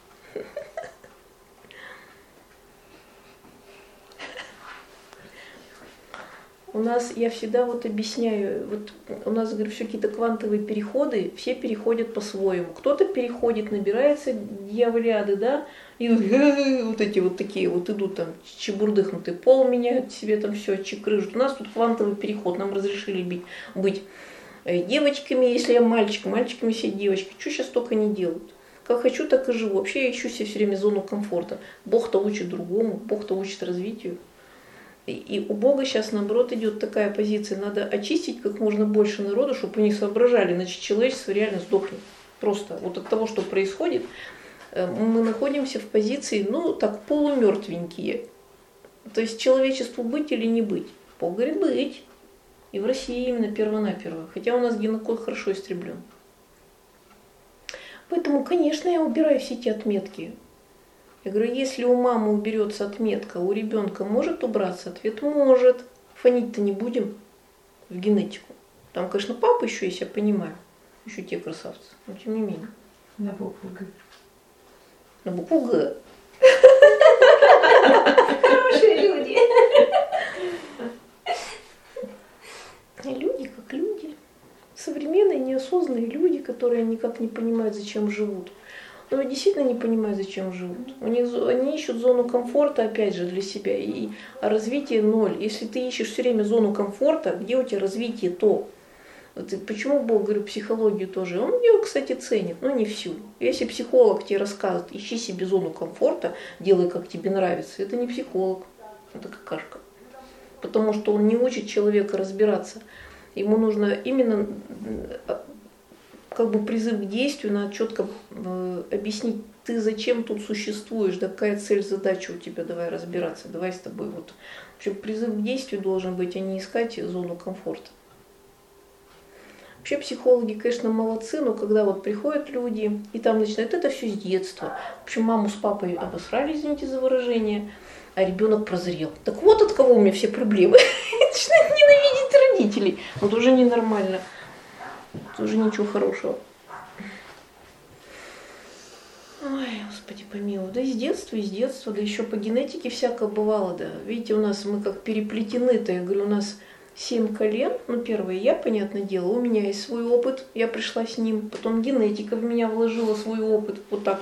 У нас, я всегда вот объясняю, вот у нас, говорю, все какие-то квантовые переходы, все переходят по-своему. Кто-то переходит, набирается дьяволиады, да, и вот эти вот такие вот идут там, чебурдыхнутый пол меняют себе там все, чекрыжут. У нас тут квантовый переход, нам разрешили быть девочками, если я мальчик, мальчиками все девочки. Что сейчас только не делают. Как хочу, так и живу. Вообще я ищу себе все время зону комфорта. Бог-то учит другому, Бог-то учит развитию. И у Бога сейчас, наоборот, идет такая позиция. Надо очистить как можно больше народу, чтобы они соображали, иначе человечество реально сдохнет. Просто вот от того, что происходит, мы находимся в позиции, ну, так, полумертвенькие. То есть человечеству быть или не быть? Бог говорит, быть. И в России именно перво-наперво. Хотя у нас генокод хорошо истреблен. Поэтому, конечно, я убираю все эти отметки. Я говорю, если у мамы уберется отметка, у ребенка может убраться? Ответ может. Фонить-то не будем в генетику. Там, конечно, папа еще есть, я понимаю. Еще те красавцы. Но тем не менее. На букву Г. На букву Г. Хорошие люди. Люди как люди. Современные, неосознанные люди, которые никак не понимают, зачем живут. Но действительно не понимают, зачем живут. Они ищут зону комфорта, опять же, для себя, а развитие ноль. Если ты ищешь все время зону комфорта, где у тебя развитие то? Вот почему Бог, говорю, психологию тоже? Он ее, кстати, ценит, но не всю. Если психолог тебе рассказывает, ищи себе зону комфорта, делай, как тебе нравится, это не психолог, это какашка. Потому что он не учит человека разбираться. Ему нужно именно как бы призыв к действию, надо четко объяснить, ты зачем тут существуешь, да какая цель, задача у тебя, давай разбираться, давай с тобой вот. В общем, призыв к действию должен быть, а не искать зону комфорта. Вообще психологи, конечно, молодцы, но когда вот приходят люди, и там начинают, это все с детства. В общем, маму с папой обосрали, извините за выражение, а ребенок прозрел. Так вот от кого у меня все проблемы. Начинает ненавидеть родителей. Вот уже ненормально. Тоже ничего хорошего. Ой, Господи помилуй. Да из детства, да еще по генетике всякое бывало, да. Видите, у нас мы как переплетены-то, я говорю, у нас 7 колен. Ну, первое я, понятное дело, у меня есть свой опыт, я пришла с ним. Потом генетика в меня вложила свой опыт. Вот так.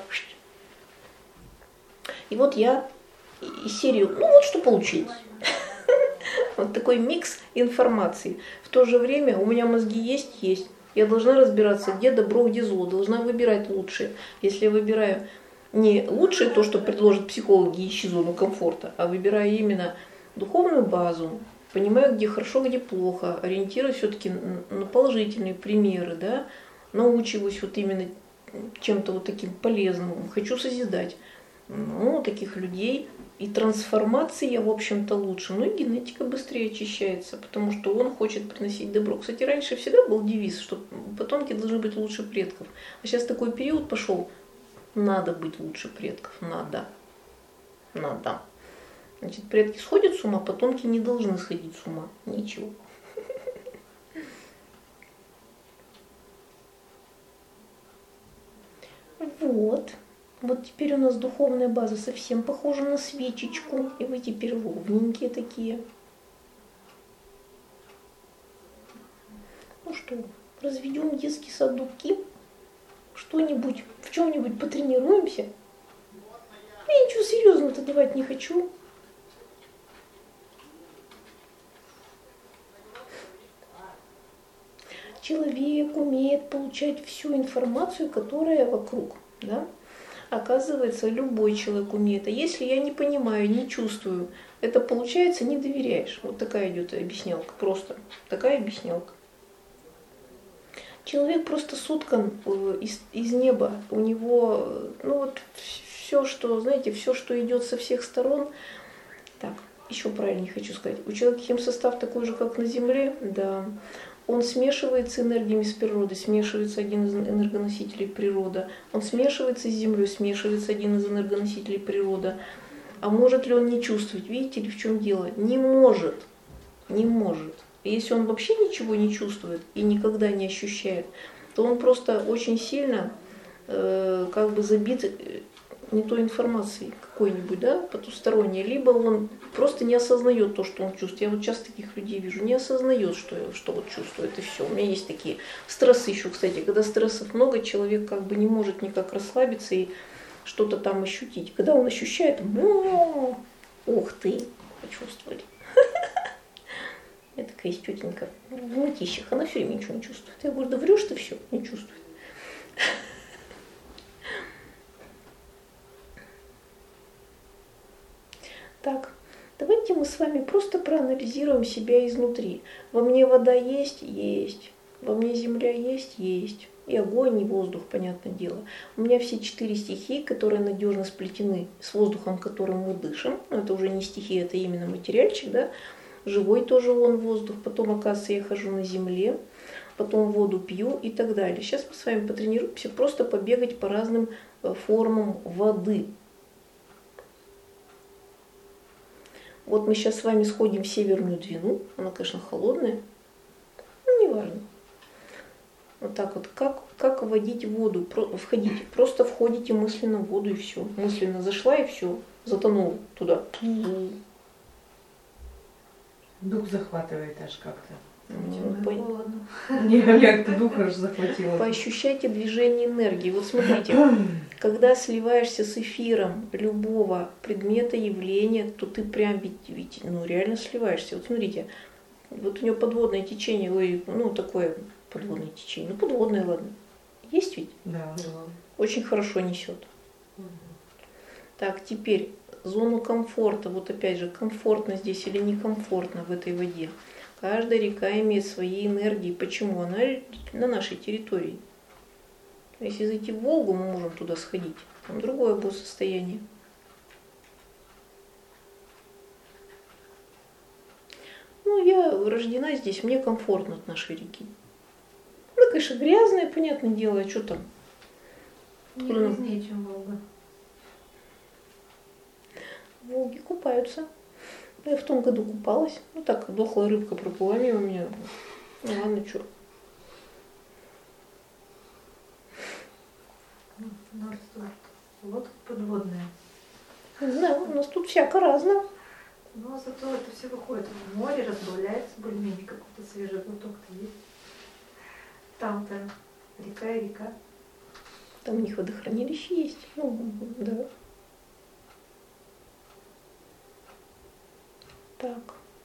И вот я из серии, ну вот что получилось. Вот такой микс информации. В то же время у меня мозги есть. Я должна разбираться, где добро, где зло. Должна выбирать лучшее. Если я выбираю не лучшее то, что предложат психологи, ищи зону комфорта, а выбираю именно духовную базу, понимаю, где хорошо, где плохо, ориентируюсь все-таки на положительные примеры, да, научиваюсь вот именно чем-то вот таким полезным, хочу созидать. Ну, таких людей и трансформация, в общем-то, лучше. Ну и генетика быстрее очищается, потому что он хочет приносить добро. Кстати, раньше всегда был девиз, что потомки должны быть лучше предков. А сейчас такой период пошел, надо быть лучше предков, надо. Значит, предки сходят с ума, потомки не должны сходить с ума. Ничего. Вот. Вот теперь у нас духовная база совсем похожа на свечечку. И вы теперь ровненькие такие. Ну что, разведем детский сад дубки? Что-нибудь, в чем-нибудь потренируемся? Я ничего серьезного-то давать не хочу. Человек умеет получать всю информацию, которая вокруг. Да? Оказывается, любой человек умеет. А если я не понимаю, не чувствую, это получается, не доверяешь. Вот такая идет объяснялка. Просто такая объяснялка. Человек просто соткан из неба. У него, ну вот все, что, знаете, все, что идет со всех сторон. Так, еще правильнее хочу сказать. У человека химсостав такой же, как на Земле, да. Он смешивается энергиями с природой, смешивается один из энергоносителей природа. Он смешивается с Землей, смешивается один из энергоносителей природа. А может ли он не чувствовать? Видите ли, в чем дело? Не может. Не может. И если он вообще ничего не чувствует и никогда не ощущает, то он просто очень сильно как бы забит не той информацией какой-нибудь, да, потусторонней, либо он просто не осознает то, что он чувствует. Я вот часто таких людей вижу, не осознает, что вот чувствует, и все. У меня есть такие стрессы еще, кстати, когда стрессов много, человек как бы не может никак расслабиться и что-то там ощутить. Когда он ощущает, ух ты, почувствовали. Я такая есть тетенька в мытищах, она все время ничего не чувствует. Я говорю, да врешь ты все, не чувствует. Так, давайте мы с вами просто проанализируем себя изнутри. Во мне вода есть? Есть. Во мне земля есть? Есть. И огонь, и воздух, понятное дело. У меня все 4 стихии, которые надежно сплетены с воздухом, которым мы дышим. Но это уже не стихия, это именно материальчик, да. Живой тоже он воздух. Потом, оказывается, я хожу на земле. Потом воду пью и так далее. Сейчас мы с вами потренируемся просто побегать по разным формам воды. Вот мы сейчас с вами сходим в Северную Двину. Она, конечно, холодная. Ну, неважно. Вот так вот. Как вводить в воду? Входите. Просто входите мысленно в воду и все. Мысленно зашла и все. Затонула туда. Дух захватывает аж как-то. Холодно. Не, как-то дух аж захватило. Поощущайте движение энергии. Вот смотрите, когда сливаешься с эфиром любого предмета, явления, то ты прям ведь реально сливаешься. Вот смотрите, вот у него подводное течение, такое подводное течение. Ну, подводное, ладно. Есть ведь? Да. Очень хорошо несет. Так, теперь зону комфорта. Вот опять же, комфортно здесь или некомфортно в этой воде. Каждая река имеет свои энергии. Почему? Она на нашей территории. Если зайти в Волгу, мы можем туда сходить. Там другое будет состояние. Ну, я рождена здесь, мне комфортно от нашей реки. Ну, конечно, грязная, понятное дело, а что там? Не грязнее, чем Волга. В Волге купаются. Я в том году купалась. Ну так, дохлая рыбка проплыла мимо меня. Ну ладно, что. У нас тут лодка подводная. Да, у нас тут всяко разно. Но зато это все выходит в море, разбавляется более-менее, какой-то свежий глоток-то есть. Там-то река и река. Там у них водохранилище есть. Ну, да. Так.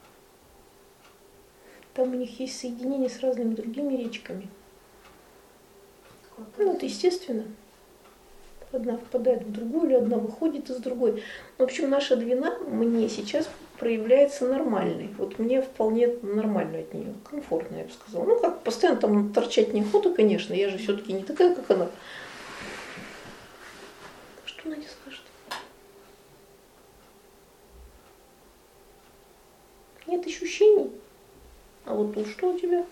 Там у них есть соединение с разными другими речками. Ну, это естественно. Одна впадает в другую, или одна выходит из другой. В общем, наша Двина мне сейчас проявляется нормальной. Вот мне вполне нормально от нее, комфортно, я бы сказала. Ну, как постоянно там торчать неохота, конечно, я же все-таки не такая, как она. Что Надя скажет? Нет ощущений? А вот тут что у тебя?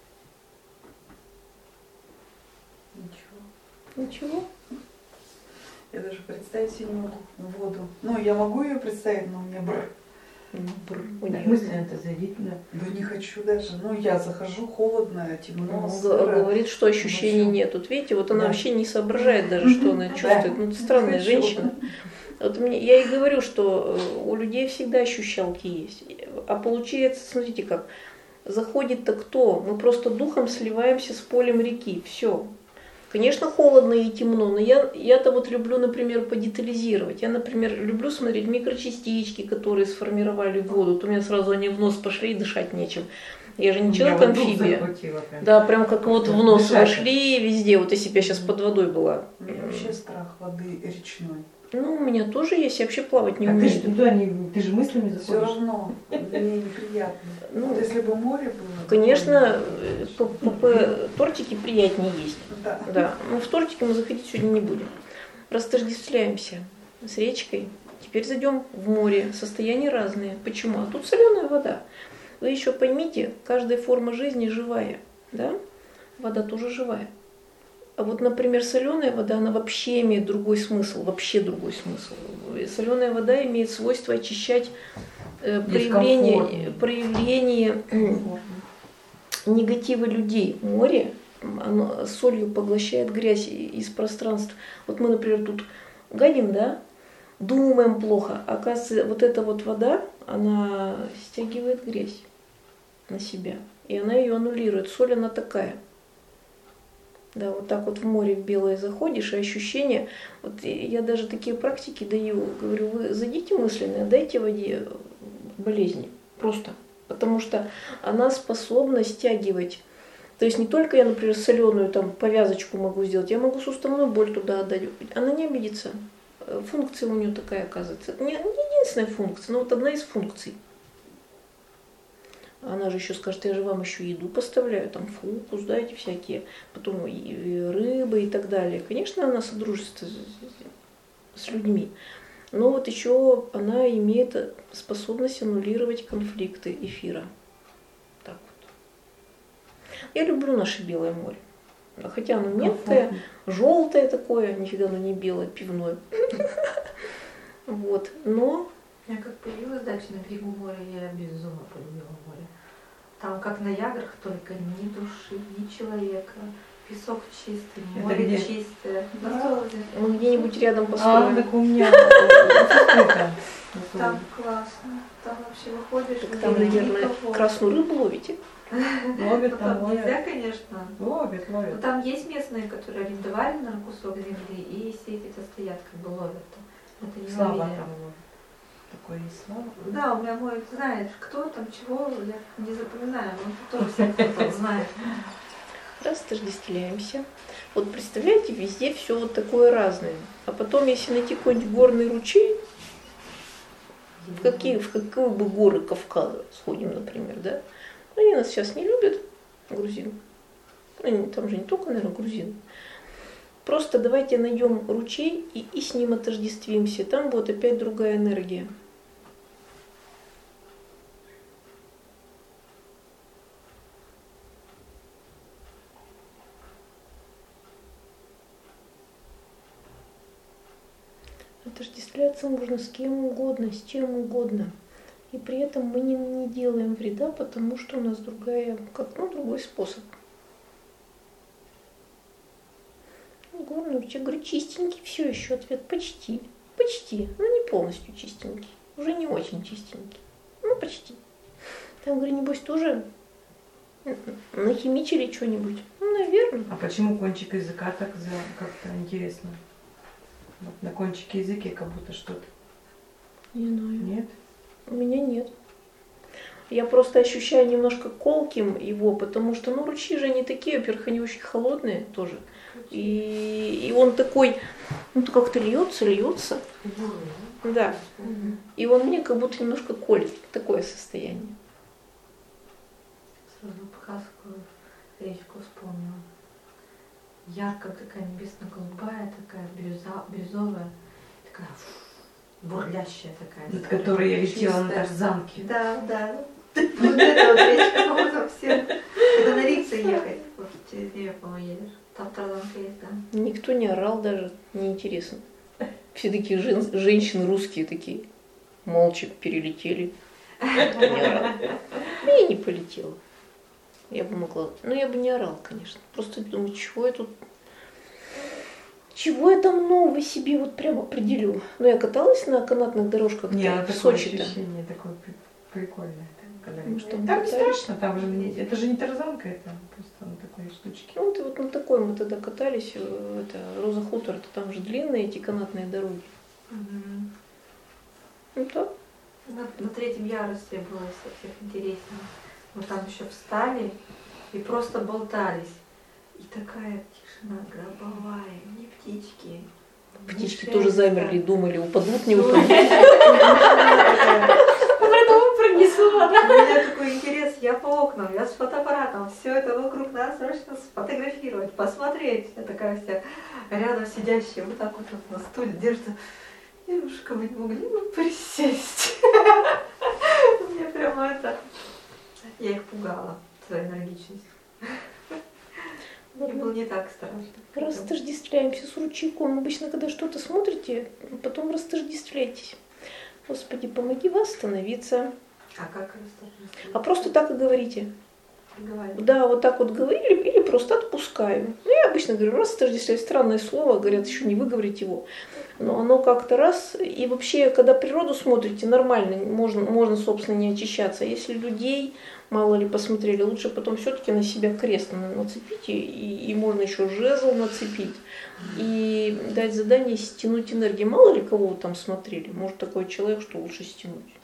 Ничего. Ничего? Я даже представить себе не могу воду. Ну, я могу ее представить, но у меня У неё. Мысленно-то зайди туда. Да не хочу даже. Ну, я захожу, холодно, темно, Ну, сыро. говорит, что ощущений Ну, нет. Вот видите, вот она Да. вообще не соображает даже, что она чувствует. Ну, это странная хочу. женщина. Вот я и говорю, что у людей всегда ощущалки есть. А получается, смотрите как, заходит-то кто? Мы просто духом сливаемся с полем реки. Все. Конечно, холодно и темно, но я-то вот люблю, например, подетализировать. Я, например, люблю смотреть микрочастички, которые сформировали воду. Вот у меня сразу они в нос пошли и дышать нечем. Я же не человек-амфибия. Да, прям как вот в нос Дышать. вошли везде. Вот если бы я сейчас под водой была. У меня вообще страх воды речной. Ну, у меня тоже есть, я вообще плавать не А ты умею. же туда не, ты же мыслями Все заходишь. равно мне неприятно. Ну, Вот если бы море было. Конечно, тортики приятнее есть. Да. Да, но в тортики мы заходить сегодня не будем. Растождествляемся с речкой. Теперь зайдем в море. Состояния разные. Почему? А тут соленая вода. Вы еще поймите, каждая форма жизни живая. Да? Вода тоже живая. А вот, например, соленая вода, она вообще имеет другой смысл. Вообще другой смысл. Соленая вода имеет свойство очищать проявление негатива людей. Море, оно солью поглощает грязь из пространств. Вот мы, например, тут гадим, да, думаем плохо. Оказывается, вот эта вот вода, она стягивает грязь на себя. И она ее аннулирует. Соль, она такая. Да, вот так вот в море в белое заходишь, и ощущение, вот я даже такие практики даю, говорю, вы зайдите мысленно, дайте воде болезни, просто, потому что она способна стягивать. То есть не только я, например, соленую там повязочку могу сделать, я могу суставную боль туда отдать, она не обидится. Функция у нее такая, оказывается. Не единственная функция, но вот одна из функций. Она же еще скажет, я же вам еще еду поставляю, там фокус, да, эти всякие, потом и рыбы и так далее. Конечно, она содружится с людьми, но вот еще она имеет способность аннулировать конфликты эфира. Так вот. Я люблю наше Белое море. Хотя оно мелкое, желтое такое, нифига оно не белое, пивное. Вот, но... Я как появилась дача на берегу моря, я безумно полюбила море. Там как на Яграх, только ни души, ни человека. Песок чистый, море где? чистое. Да. На Солоде. Мы где-нибудь рядом А, построим. так у меня Там классно. Там вообще выходишь, Так там, наверное, красную рыбу ловите. ловят, Ну, там там нельзя, ловят. конечно. Ловят, Но ловят. там есть местные, которые арендовали на кусок земли и сети-то стоят, как бы ловят там. Это не Слава ловили. там ловит. Такой есть слава. Да, у меня мой знает, кто там, чего, я не запоминаю, но тоже все кто там знает. Растождествляемся. Вот представляете, везде все вот такое разное. А потом, если найти какой-нибудь горный ручей, в какие бы горы Кавказа сходим, например, да? Они нас сейчас не любят, грузин. Там же не только, наверное, грузин. Просто давайте найдем ручей и с ним отождествимся. Там будет опять другая энергия. Отождествляться можно с кем угодно, с чем угодно. И при этом мы не делаем вреда, потому что у нас другой способ. Горный ручей, говорю, чистенький, все еще ответ почти, но не полностью чистенький. уже не очень чистенький. Ну, почти. Там, говорю, небось, тоже нахимичили что-нибудь. Ну, наверное. А почему кончик языка так как-то интересно? Вот на кончике языка как будто что-то. Не знаю. Нет? У меня нет. Я просто ощущаю немножко колким его, потому что, ну, ручьи же они такие, во-первых, они очень холодные тоже. И он такой, ну, как-то льется. Да. И он мне как будто немножко колет. Такое состояние. Сразу Покасскую речку вспомнила. Яркая такая небесно-голубая, такая бирюзовая, такая бурлящая такая. Над которой я летела на чистая. тарзанке. Да, да. Вот эта вот речка, по-моему, совсем. Это на Рильце ехать. Вот через нее, по-моему, едешь. Там тарзанка есть, да. Никто не орал даже, неинтересно. Все такие женщины русские такие, молча перелетели. Никто не орал. Ну, я не полетела. Я бы могла, ну я бы не орала, конечно. Просто думаю, чего я там нового себе вот прям определю. Но я каталась на канатных дорожках Не, в такое Сочи-то. ощущение такое прикольное. Когда Ну, что, там не катались? страшно, там же это же не тарзанка, это просто на такой штучке. Ну вот на такой мы тогда катались, это Роза Хутор, там же длинные эти канатные дороги. Ну так. На третьем ярусе было всех интересно. Мы там еще встали и просто болтались. И такая тишина гробовая, ни птички. Птички ни тоже шелеста. замерли, думали, упадут, не упадут. Потом пронесла. У меня такой интерес, я по окнам, я с фотоаппаратом, все это вокруг нас срочно сфотографировать, посмотреть. Я такая вся рядом сидящая, вот так вот на стуле держится. Девушка, вы не могли бы присесть? Мне прямо это... Я их пугала своей энергичностью. Мне было не так страшно. Растождествляемся с ручейком. Обычно, когда что-то смотрите, потом растождествляйтесь. Господи, помоги восстановиться. А как расстроиться? А просто так и говорите. Говорю. Да, вот так вот говорили, или просто отпускаю. Ну, я обычно говорю, растождествляю. Странное слово, говорят, еще не выговорить его. Но оно как-то раз. И вообще, когда природу смотрите, нормально, можно, собственно, не очищаться. Если людей, мало ли, посмотрели, лучше потом все-таки на себя крест нацепите, и можно еще жезл нацепить. И дать задание стянуть энергию. Мало ли кого вы там смотрели. Может такой человек, что лучше стянуть.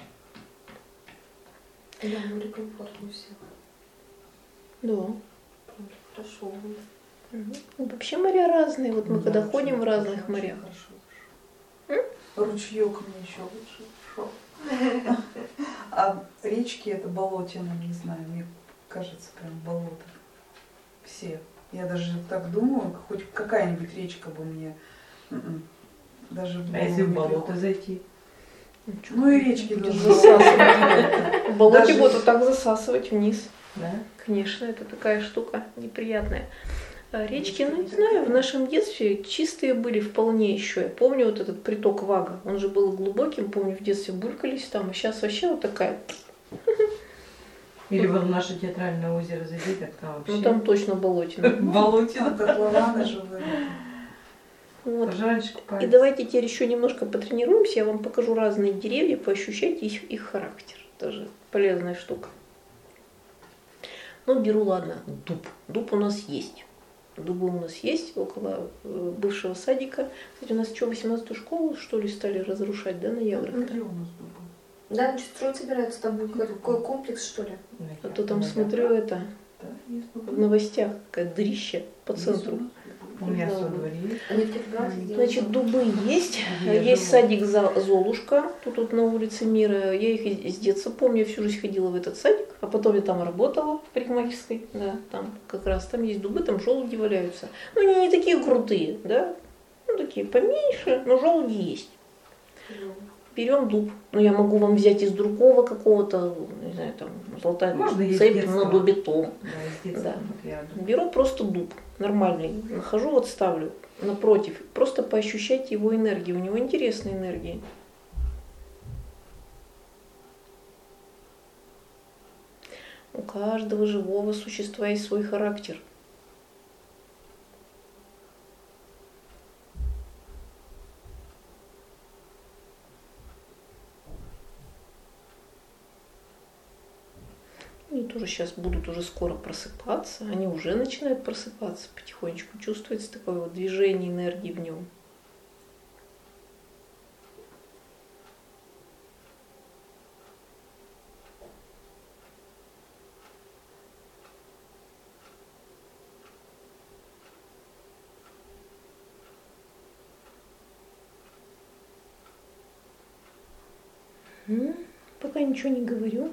Да, море комфортно все. Да. Хорошо. Ну, вообще моря разные. Вот мы когда ходим в разных морях. Ручеек мне еще лучше шел. А речки это болотина, не знаю, мне кажется, прям болото. Все. Я даже так думаю, хоть какая-нибудь речка бы мне даже в А если в голову не болото приходит. зайти? Ну и речки Будет тоже засасывать. В болоте Даже- будут так засасывать вниз. Да? Конечно, это такая штука неприятная. А речки, ну не знаю, в нашем детстве чистые были вполне еще. Я помню вот этот приток Вага, он же был глубоким, помню, в детстве булькались там, а сейчас вообще вот такая. Или вот в наше театральное озеро зайти, так там вообще. Ну там точно болотина. болотина. котлованы же были. Вот. Тоже раньше И купались. давайте теперь еще немножко потренируемся, я вам покажу разные деревья, поощущайте их характер. Тоже полезная штука. Ну, беру, ладно, дуб. Дуб у нас есть. Дубы у нас есть около бывшего садика. Кстати, у нас что, 18-ю школу, что ли, стали разрушать, да, на Ягодках? Где у нас дубы? Да, ну что строить собираются, там будет какой комплекс, что ли? А то там смотрю это Да, есть в дубы. новостях, какая дрища по Есть центру. у нас У дубы. меня Да. со дворе есть. Они в Киргизии делают. Значит, дубы есть. Где я Есть живу. садик Золушка, тут вот на улице Мира. Я их с детства помню, я всю жизнь ходила в этот садик, а потом я там работала в парикмахерской. Да, там как раз там есть дубы, там желуди валяются. Ну, они не такие крутые, да, ну, такие поменьше, но желуди есть. Берем дуб. Ну, я могу вам взять из другого какого-то, не знаю, там, золотая Можно есть цепь детского. на дубе том. Да, из детства. Да. Вот я Беру просто дуб нормальный, нахожу, вот ставлю напротив. Просто поощущайте его энергию. У него интересная энергия. У каждого живого существа есть свой характер. сейчас будут уже скоро просыпаться, они уже начинают просыпаться потихонечку, чувствуется такое вот движение энергии в нем. Пока ничего не говорю.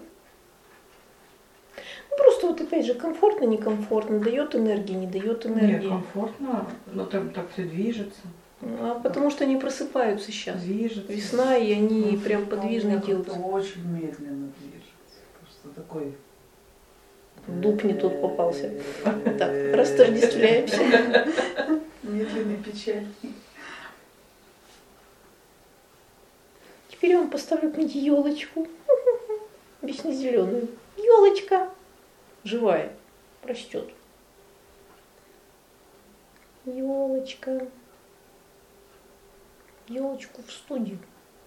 Ну, просто вот опять же комфортно, некомфортно, дает энергии, не дает энергии. Нет, комфортно, но там так все движется. А потому что они просыпаются сейчас. Движется. Весна, и они прям У подвижные меня делаются. как-то очень медленно движется. Просто такой... Дуб не тут попался. Так, растождествляемся. Медленный, печальный. Теперь я вам поставлю к ней елочку. Вечно зеленую. Елочка. Живая. Растет. Елочка. Елочку в студию.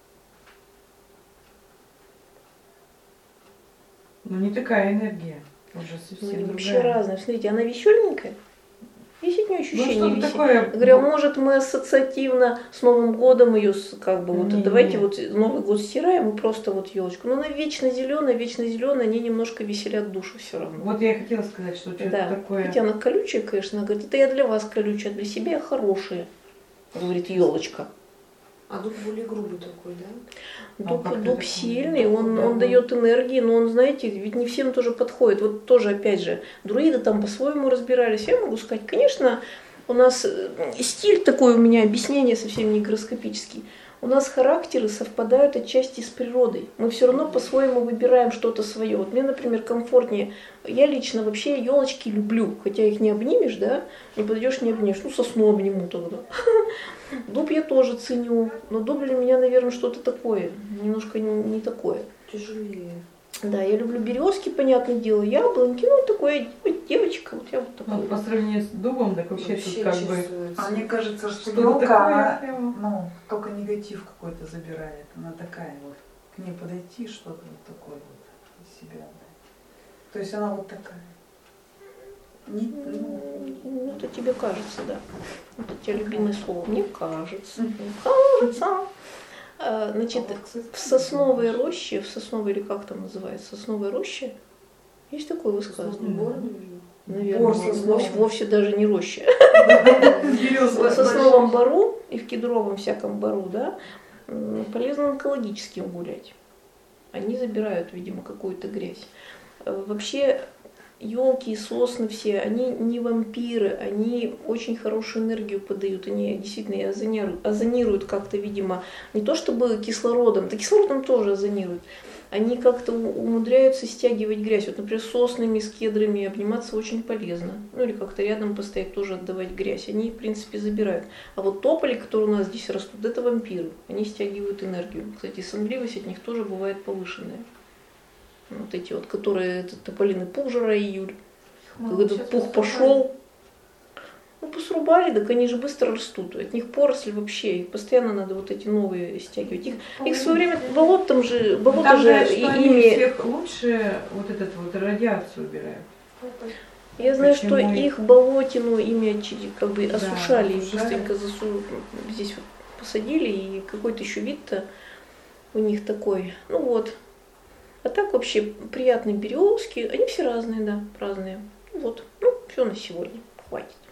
Ну не такая энергия. Уже совсем Вообще другая. разная. Смотрите, она веселенькая. Есть от нее Ну ощущение что-то веселья. такое. Говорю, может мы ассоциативно с Новым годом ее как бы вот Не, давайте не. вот Новый год стираем и просто вот елочку. Но она вечно зеленая, они немножко веселят душу все равно. Вот я и хотела сказать, что что-то Да. такое. Хотя она колючая, конечно, она говорит, это я для вас колючая, а для себя я хорошая, говорит елочка. А дуб более грубый такой, да? как Дуб это сильный, такое? он дает энергии, но он, знаете, ведь не всем тоже подходит. Вот тоже, опять же, друиды там по-своему разбирались. Я могу сказать, конечно, у нас стиль такой, у меня объяснение совсем не гороскопический. У нас характеры совпадают отчасти с природой. Мы все равно по-своему выбираем что-то свое. Вот мне, например, комфортнее. Я лично вообще елочки люблю, хотя их не обнимешь, да? Не подойдешь, не обнимешь. Ну, сосну обниму тогда. Дуб я тоже ценю, но дуб для меня, наверное, что-то такое, немножко не такое. Тяжелее. Да, я люблю березки, понятное дело, яблоньки, ну, такое, девочка, вот я вот Ну, такая. по сравнению с дубом, так вообще тут как бы... чувствуется. А мне кажется, что Что-то елка, такое она, прямо. ну, только негатив какой-то забирает. Она такая вот, к ней подойти, что-то вот такое вот из себя. То есть она вот такая. Ну, это тебе кажется, да. Это у тебя любимое слово. Мне кажется. Мне кажется. Значит, в сосновой роще, в сосновой, или как там называется, сосновой роще, есть такое высказывание. Наверное, Бор сосновый. вовсе даже не роща. Березовая. В сосновом бору и в кедровом всяком бору, да, полезно онкологическим гулять. Они забирают, видимо, какую-то грязь. Вообще, елки и сосны все, они не вампиры, они очень хорошую энергию подают, они действительно озонируют как-то, видимо, не то чтобы кислородом, да кислородом тоже озонируют, они как-то умудряются стягивать грязь. Вот, например, с соснами, с кедрами обниматься очень полезно. Ну или как-то рядом постоять, тоже отдавать грязь. Они, в принципе, забирают. А вот тополи, которые у нас здесь растут, это вампиры. Они стягивают энергию. Кстати, сонливость от них тоже бывает повышенная. Вот эти вот, которые тополиный пух жара июль. Когда этот пух пошел, ну посрубали, так они же быстро растут. От них поросль вообще, их постоянно надо вот эти новые стягивать. Их в свое время болото Там же говорят, что они ими. всех лучше вот этот вот радиацию убирают. Я знаю, что Почему? их болотину ими как бы Да, осушали, их осушали. быстренько здесь вот посадили, и какой-то еще вид-то у них такой. Ну вот. А так вообще приятные березки, они все разные, да, разные. Ну вот, ну все на сегодня, хватит.